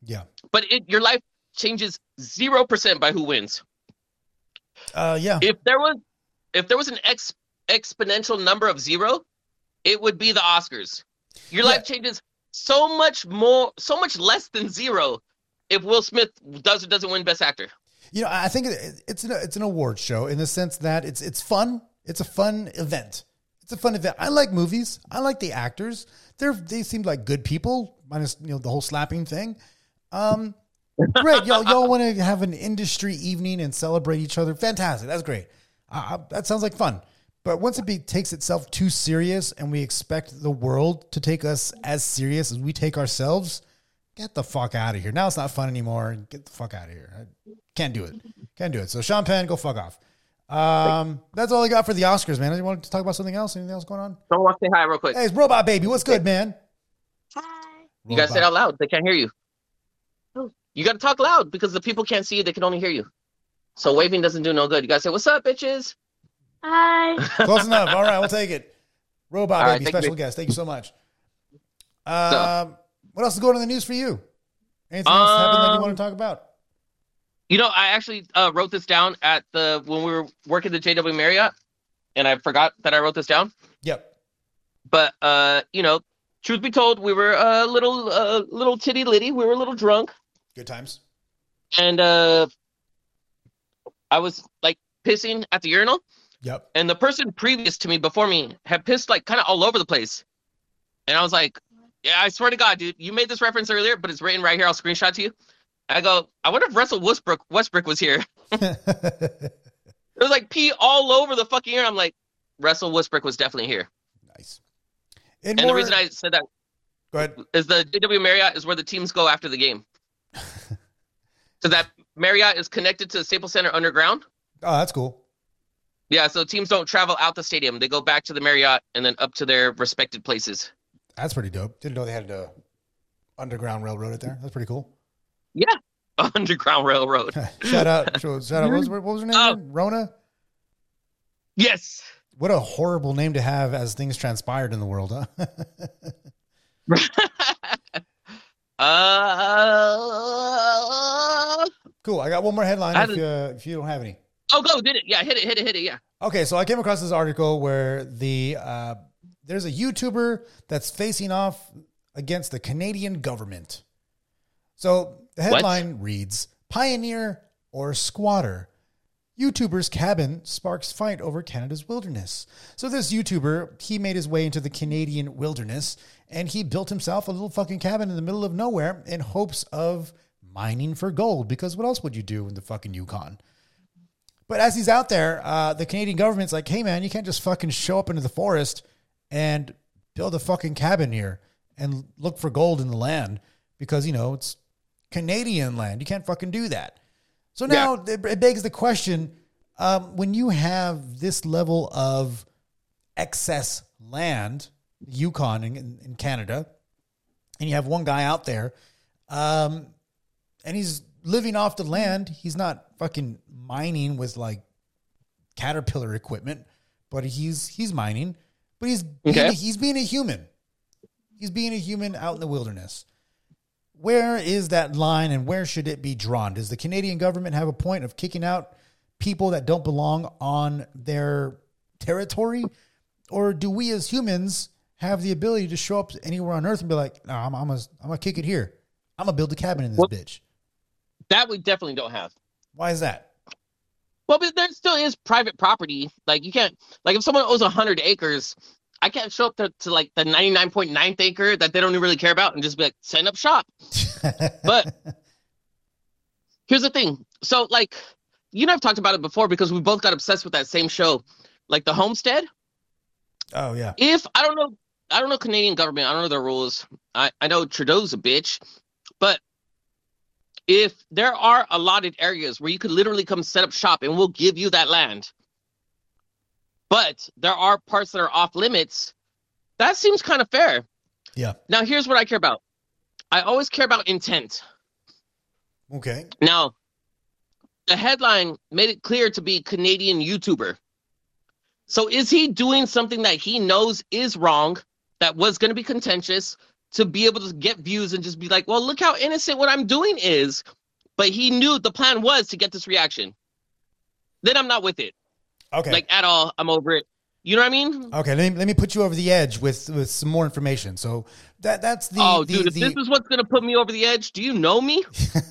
Yeah. But your life changes 0% by who wins. Yeah. If there was an exponential number of 0, it would be the Oscars. Your life changes so much less than 0 if Will Smith does or doesn't win Best Actor. You know, I think it's an award show in the sense that it's fun. It's a fun event. It's a fun event. I like movies. I like the actors. They seem like good people, minus the whole slapping thing. Great, y'all want to have an industry evening and celebrate each other? Fantastic. That's great. That sounds like fun. But once it takes itself too serious and we expect the world to take us as serious as we take ourselves, get the fuck out of here. Now it's not fun anymore. Get the fuck out of here. I can't do it. So Sean Penn, go fuck off. That's all I got for the Oscars, man. You want to talk about something else? Anything else going on? Someone want to say hi real quick. Hey, it's Robot Baby. What's good, man? Hi. You guys say it out loud. They can't hear you. You got to talk loud because the people can't see you. They can only hear you. So waving doesn't do no good. You got to say, what's up, bitches? Hi. Close enough. All right, we'll take it. Robot All right, Baby, thank special you. guest. Thank you so much. What else is going on in the news for you? Anything else happened that you want to talk about? You know, I actually wrote this down when we were working the JW Marriott, and I forgot that I wrote this down. Yep. But truth be told, we were a little titty litty. We were a little drunk, Good times. and I was like pissing at the urinal, Yep. and the person previous to me, before me, had pissed like kind of all over the place, and I was like, "Yeah, I swear to God, dude, you made this reference earlier, but it's written right here. I'll screenshot to you." I go, I wonder if Russell Westbrook was here. It was like pee all over the fucking air. I'm like, Russell Westbrook was definitely here. Nice. And the reason I said that Go ahead. is the JW Marriott is where the teams go after the game. So that Marriott is connected to the Staples Center underground. Oh, that's cool. Yeah, so teams don't travel out the stadium. They go back to the Marriott and then up to their respected places. That's pretty dope. Didn't know they had a underground railroad out there. That's pretty cool. Yeah, Underground Railroad. Shout out. What was her name? Oh. again? Rona? Yes. What a horrible name to have as things transpired in the world, huh? Cool. I got one more headline if you don't have any. Oh, go, did it. Yeah, hit it, yeah. Okay, so I came across this article where there's a YouTuber that's facing off against the Canadian government. So the headline reads, Pioneer or Squatter? YouTuber's cabin sparks fight over Canada's wilderness. So this YouTuber, he made his way into the Canadian wilderness and he built himself a little fucking cabin in the middle of nowhere in hopes of mining for gold, because what else would you do in the fucking Yukon? But as he's out there, the Canadian government's like, hey man, you can't just fucking show up into the forest and build a fucking cabin here and look for gold in the land because, it's Canadian land. You can't fucking do that. So now it begs the question, when you have this level of excess land, Yukon in Canada, and you have one guy out there, and he's living off the land, he's not fucking mining with like Caterpillar equipment, but he's mining, but he's being a human. He's being a human out in the wilderness. Where is that line and where should it be drawn? Does the Canadian government have a point of kicking out people that don't belong on their territory? Or do we as humans have the ability to show up anywhere on earth and be like, no, I'm going to kick it here. I'm going to build a cabin in this bitch. That we definitely don't have. Why is that? Well, but there still is private property. Like you can't, like if someone owns 100 acres, I can't show up to like the 99.9th acre that they don't really care about and just be like, setting up shop. But here's the thing. So like, you and I've talked about it before because we both got obsessed with that same show, like the Homestead. Oh yeah. If I don't know Canadian government. I don't know their rules. I know Trudeau's a bitch, but if there are allotted areas where you could literally come set up shop and we'll give you that land, but there are parts that are off limits, that seems kind of fair. Yeah. Now, here's what I care about. I always care about intent. Okay. Now, the headline made it clear to be Canadian YouTuber. So is he doing something that he knows is wrong, that was going to be contentious, to be able to get views and just be like, well, look how innocent what I'm doing is. But he knew the plan was to get this reaction. Then I'm not with it. Okay. Like, at all. I'm over it. You know what I mean? Okay, let me put you over the edge with some more information. So that's the If this is what's gonna put me over the edge, do you know me?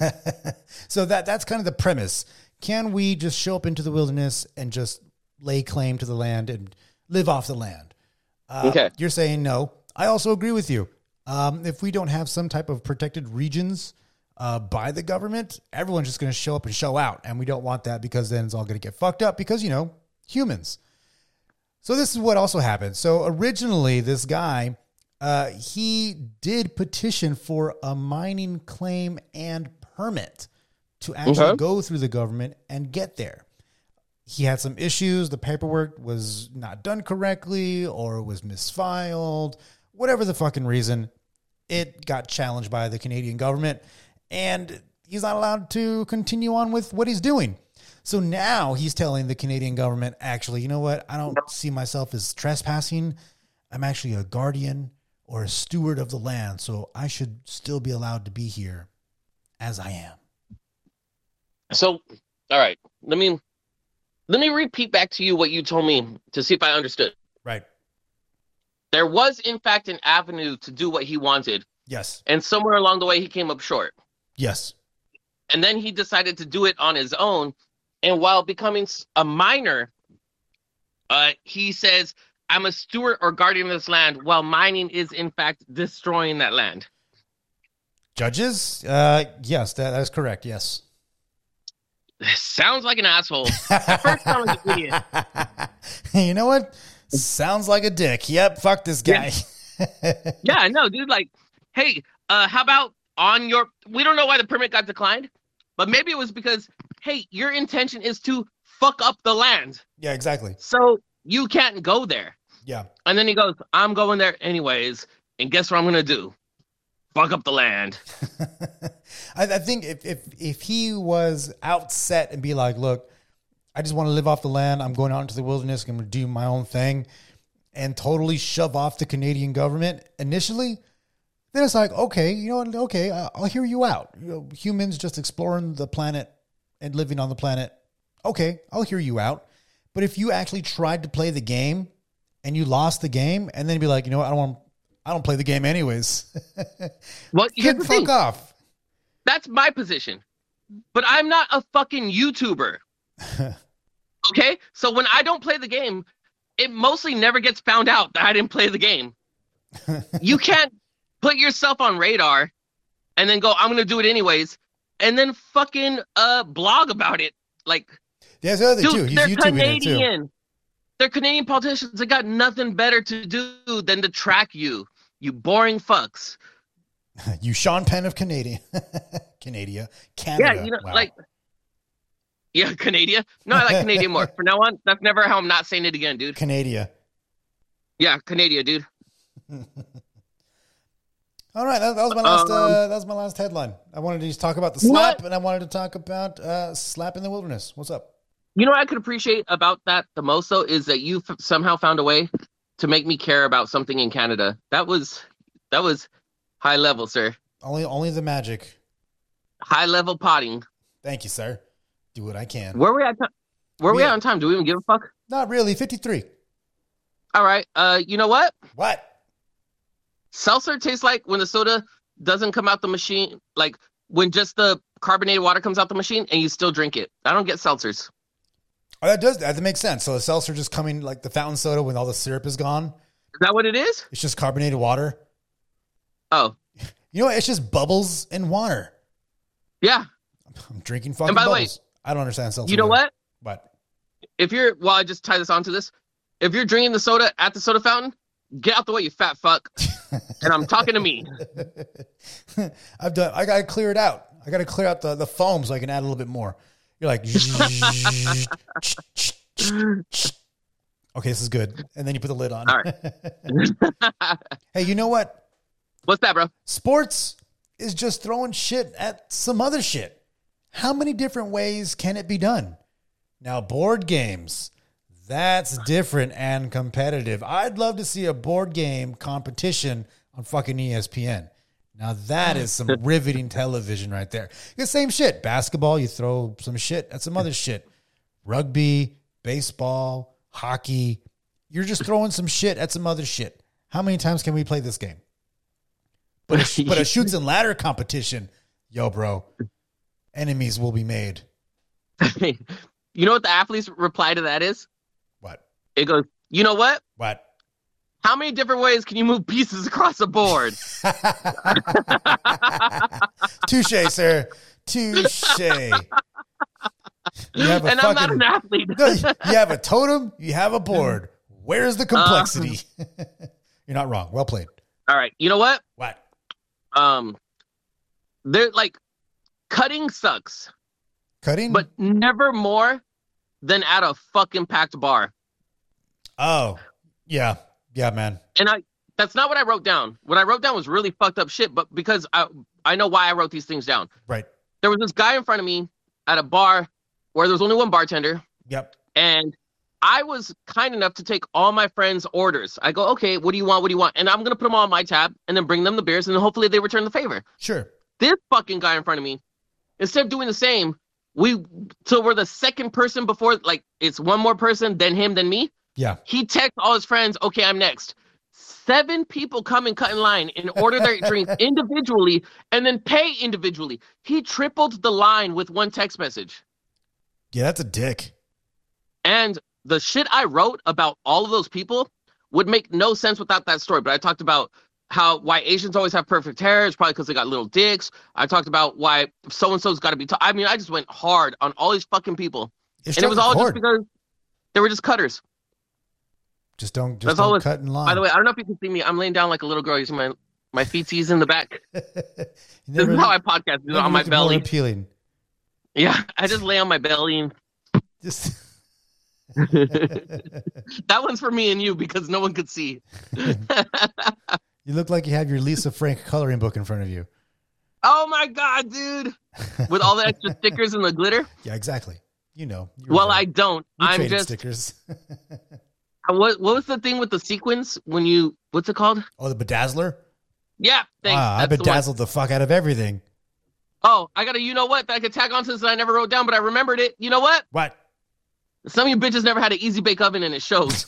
So that's kind of the premise. Can we just show up into the wilderness and just lay claim to the land and live off the land? Okay. You're saying no. I also agree with you. If we don't have some type of protected regions by the government, everyone's just going to show up and show out. And we don't want that because then it's all going to get fucked up because, humans. So this is what also happened. So originally this guy, he did petition for a mining claim and permit to actually go through the government and get there. He had some issues. The paperwork was not done correctly or was misfiled. Whatever the fucking reason, it got challenged by the Canadian government and he's not allowed to continue on with what he's doing. So now he's telling the Canadian government, actually, you know what? I don't see myself as trespassing. I'm actually a guardian or a steward of the land. So I should still be allowed to be here as I am. So, all right, let me repeat back to you what you told me to see if I understood. Right. There was, in fact, an avenue to do what he wanted. Yes. And somewhere along the way, he came up short. Yes. And then he decided to do it on his own. And while becoming a miner, he says, I'm a steward or guardian of this land, while mining is, in fact, destroying that land. Judges? Yes, that is correct. Yes. Sounds like an asshole. At first, sounds like an idiot. You know what? Sounds like a dick. Yep, fuck this guy. Yeah, I know, dude. Like, hey, how about we don't know why the permit got declined, but maybe it was because, hey, your intention is to fuck up the land. Yeah, exactly. So you can't go there. Yeah. And then he goes, I'm going there anyways. And guess what I'm going to do? Fuck up the land. I think if he was outset and be like, look, I just want to live off the land. I'm going out into the wilderness. I'm going to do my own thing and totally shove off the Canadian government initially, then it's like, okay, you know what? Okay, I'll hear you out. Humans just exploring the planet and living on the planet. Okay, I'll hear you out. But if you actually tried to play the game and you lost the game and then be like, you know what? I don't play the game anyways. Well, here's the thing. Fuck off. That's my position. But I'm not a fucking YouTuber. Okay? So when I don't play the game, it mostly never gets found out that I didn't play the game. You can't put yourself on radar and then go, I'm going to do it anyways, and then fucking blog about it. Like, yeah, that's the other thing too. He's they're YouTubing Canadian. it too. They're Canadian politicians. They got nothing better to do than to track you boring fucks. You Sean Penn of Canada. Canada. Yeah, you know, wow. like, yeah, Canada. No, I like Canadian more. From now on, that's never how I'm not saying it again, dude. Canada. Yeah, Canada, dude. All right, that was my last. That was my last headline. I wanted to just talk about the slap, and I wanted to talk about slap in the wilderness. What's up? You know what I could appreciate about that the most, though, is that you somehow found a way to make me care about something in Canada. That was high level, sir. Only the magic. High level potting. Thank you, sir. Do what I can. Where we at? Where we at on time? Do we even give a fuck? Not really. 53. All right. You know what? What? Seltzer tastes like when the soda doesn't come out the machine, like when just the carbonated water comes out the machine and you still drink it. I don't get seltzers. Oh, that makes sense. So the seltzer just coming like the fountain soda when all the syrup is gone. Is that what it is? It's just carbonated water. Oh. You know what? It's just bubbles and water. Yeah. I'm drinking fucking and by bubbles. The way, I don't understand seltzer. You know what? What? If you're, well, I just tie this onto this. If you're drinking the soda at the soda fountain, get out the way, you fat fuck. And I'm talking to me. I gotta clear it out. I gotta clear out the foam so I can add a little bit more. You're like, okay, this is good. And then you put the lid on. All right. Hey, you know what? What's that, bro? Sports is just throwing shit at some other shit. How many different ways can it be done? Now, board games, that's different and competitive. I'd love to see a board game competition on fucking ESPN. Now that is some riveting television right there. The same shit. Basketball, you throw some shit at some other shit. Rugby, baseball, hockey. You're just throwing some shit at some other shit. How many times can we play this game? But a shoots and ladder competition, yo, bro, enemies will be made. You know what the athlete's reply to that is? What? It goes, you know what? What? How many different ways can you move pieces across a board? Touche, sir. Touche. You have a And I'm not an athlete. No, you have a totem, you have a board. Where's the complexity? You're not wrong. Well played. All right. You know what? What? They're like, cutting sucks, Cutting? but never more than at a fucking packed bar. Oh, yeah. Yeah, man. And that's not what I wrote down. What I wrote down was really fucked up shit, but because I know why I wrote these things down. Right. There was this guy in front of me at a bar where there was only one bartender. Yep. And I was kind enough to take all my friends' orders. I go, okay, what do you want? What do you want? And I'm going to put them all on my tab and then bring them the beers and then hopefully they return the favor. Sure. This fucking guy in front of me, instead of doing the same, so we're the second person before, like it's one more person, then him, then me. Yeah. He texts all his friends, okay, I'm next. 7 people come and cut in line and order their drinks individually and then pay individually. He tripled the line with one text message. Yeah, that's a dick. And the shit I wrote about all of those people would make no sense without that story. But I talked about why Asians always have perfect hair. It's probably because they got little dicks. I talked about why so-and-so's got to be I mean, I just went hard on all these fucking people. And it was all just because they were just cutters. Just don't cut in line. By the way, I don't know if you can see me. I'm laying down like a little girl using my feeties in the back. This is how I podcast. On my belly. More appealing. Yeah, I just lay on my belly. And Just that one's for me and you because no one could see. you look like you have your Lisa Frank coloring book in front of you. Oh my God, dude. With all the extra stickers and the glitter. Yeah, exactly. You know. Well, right. I don't. You I'm just stickers. What was the thing with the sequins when you, what's it called? Oh, the bedazzler? Yeah, thanks. I bedazzled the fuck out of everything. Oh, I got a you know what that I could tag onto this that I never wrote down, but I remembered it. You know what? What? Some of you bitches never had an easy bake oven and it shows.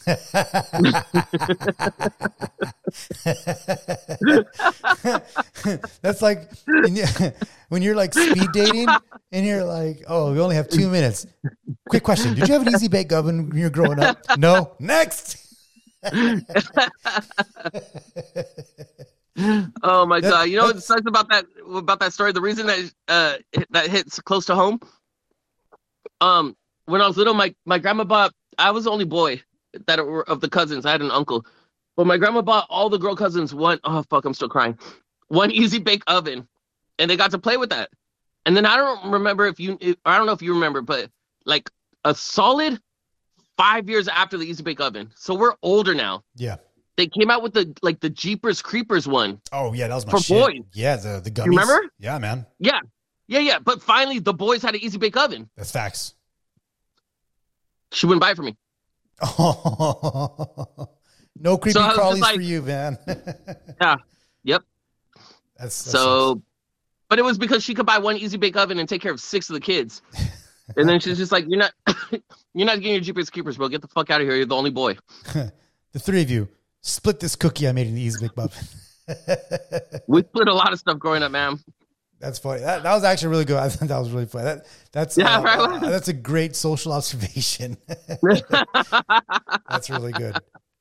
That's like when you're like speed dating and you're like, oh, we only have 2 minutes. Quick question. Did you have an easy bake oven when you were growing up? No. Next. Oh my God. You know what sucks about that story? The reason that that hits close to home. When I was little, my grandma bought, I was the only boy of the cousins. I had an uncle. But my grandma bought all the girl cousins one easy bake oven. And they got to play with that. And then I don't remember I don't know if you remember, but like a solid 5 years after the easy bake oven. So we're older now. Yeah. They came out with the Jeepers Creepers one. Oh yeah, that was my for shit. Boys. Yeah, the gummies. You remember? Yeah, man. Yeah. But finally, the boys had an easy bake oven. That's facts. She wouldn't buy it for me. Oh, no creepy crawlies for you, man. Yeah. Yep. That's so, but it was because she could buy one easy bake oven and take care of 6 of the kids. And then she's just like, you're not getting your Jeepers Creepers, bro. Get the fuck out of here. You're the only boy. The 3 of you split this cookie I made in the easy bake oven. We split a lot of stuff growing up, man. That's funny. That was actually really good. I thought that was really funny. That's right. That's a great social observation. That's really good.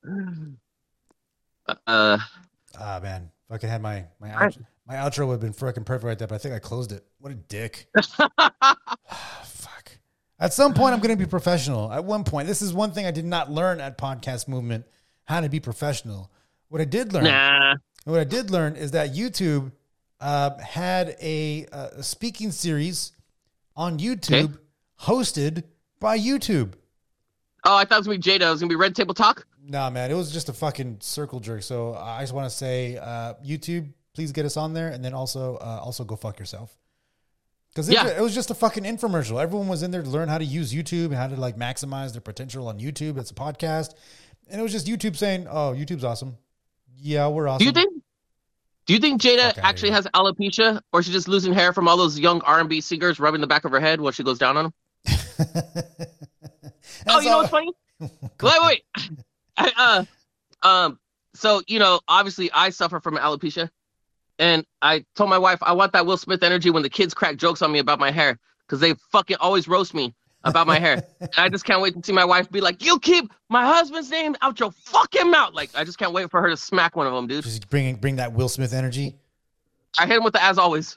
Man, fucking had my outro would have been freaking perfect right there, but I think I closed it. What a dick. Fuck. At some point, I'm going to be professional. At one point, this is one thing I did not learn at Podcast Movement: how to be professional. What I did learn is that YouTube had a speaking series on YouTube hosted by YouTube. Oh, I thought it was going to be Jada. It was going to be Red Table Talk? Nah, man. It was just a fucking circle jerk. So I just want to say, YouTube, please get us on there. And then also go fuck yourself. Because it was just a fucking infomercial. Everyone was in there to learn how to use YouTube and how to like maximize their potential on YouTube. It's a podcast. And it was just YouTube saying, oh, YouTube's awesome. Yeah, we're awesome. Do you think Jada Fuck outta actually here. has alopecia, or she's just losing hair from all those young R&B singers rubbing the back of her head while she goes down on them? Oh, you know what's funny? Wait. So, obviously I suffer from alopecia. And I told my wife, I want that Will Smith energy when the kids crack jokes on me about my hair. Because they fucking always roast me about my hair. And I just can't wait to see my wife be like, you keep my husband's name out your fucking mouth. Like, I just can't wait for her to smack one of them, dude. Just bring that Will Smith energy. I hit him with the as always.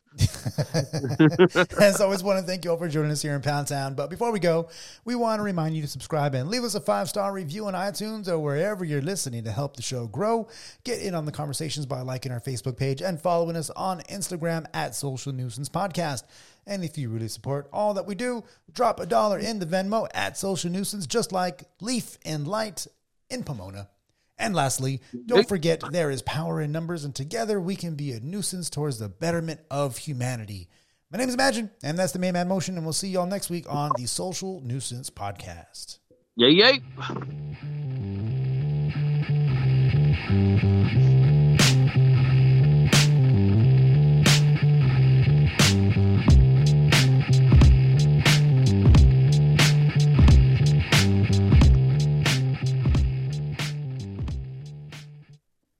As always, want to thank you all for joining us here in Pound Town. But before we go, we want to remind you to subscribe and leave us a 5-star review on iTunes or wherever you're listening to help the show grow. Get in on the conversations by liking our Facebook page and following us on Instagram at Social Nuisance Podcast. And if you really support all that we do, drop $1 in the Venmo at Social Nuisance, just like Leaf and Light in Pomona. And lastly, don't forget there is power in numbers, and together we can be a nuisance towards the betterment of humanity. My name is Imagine, and that's the Main Man Motion, and we'll see y'all next week on the Social Nuisance Podcast. Yay.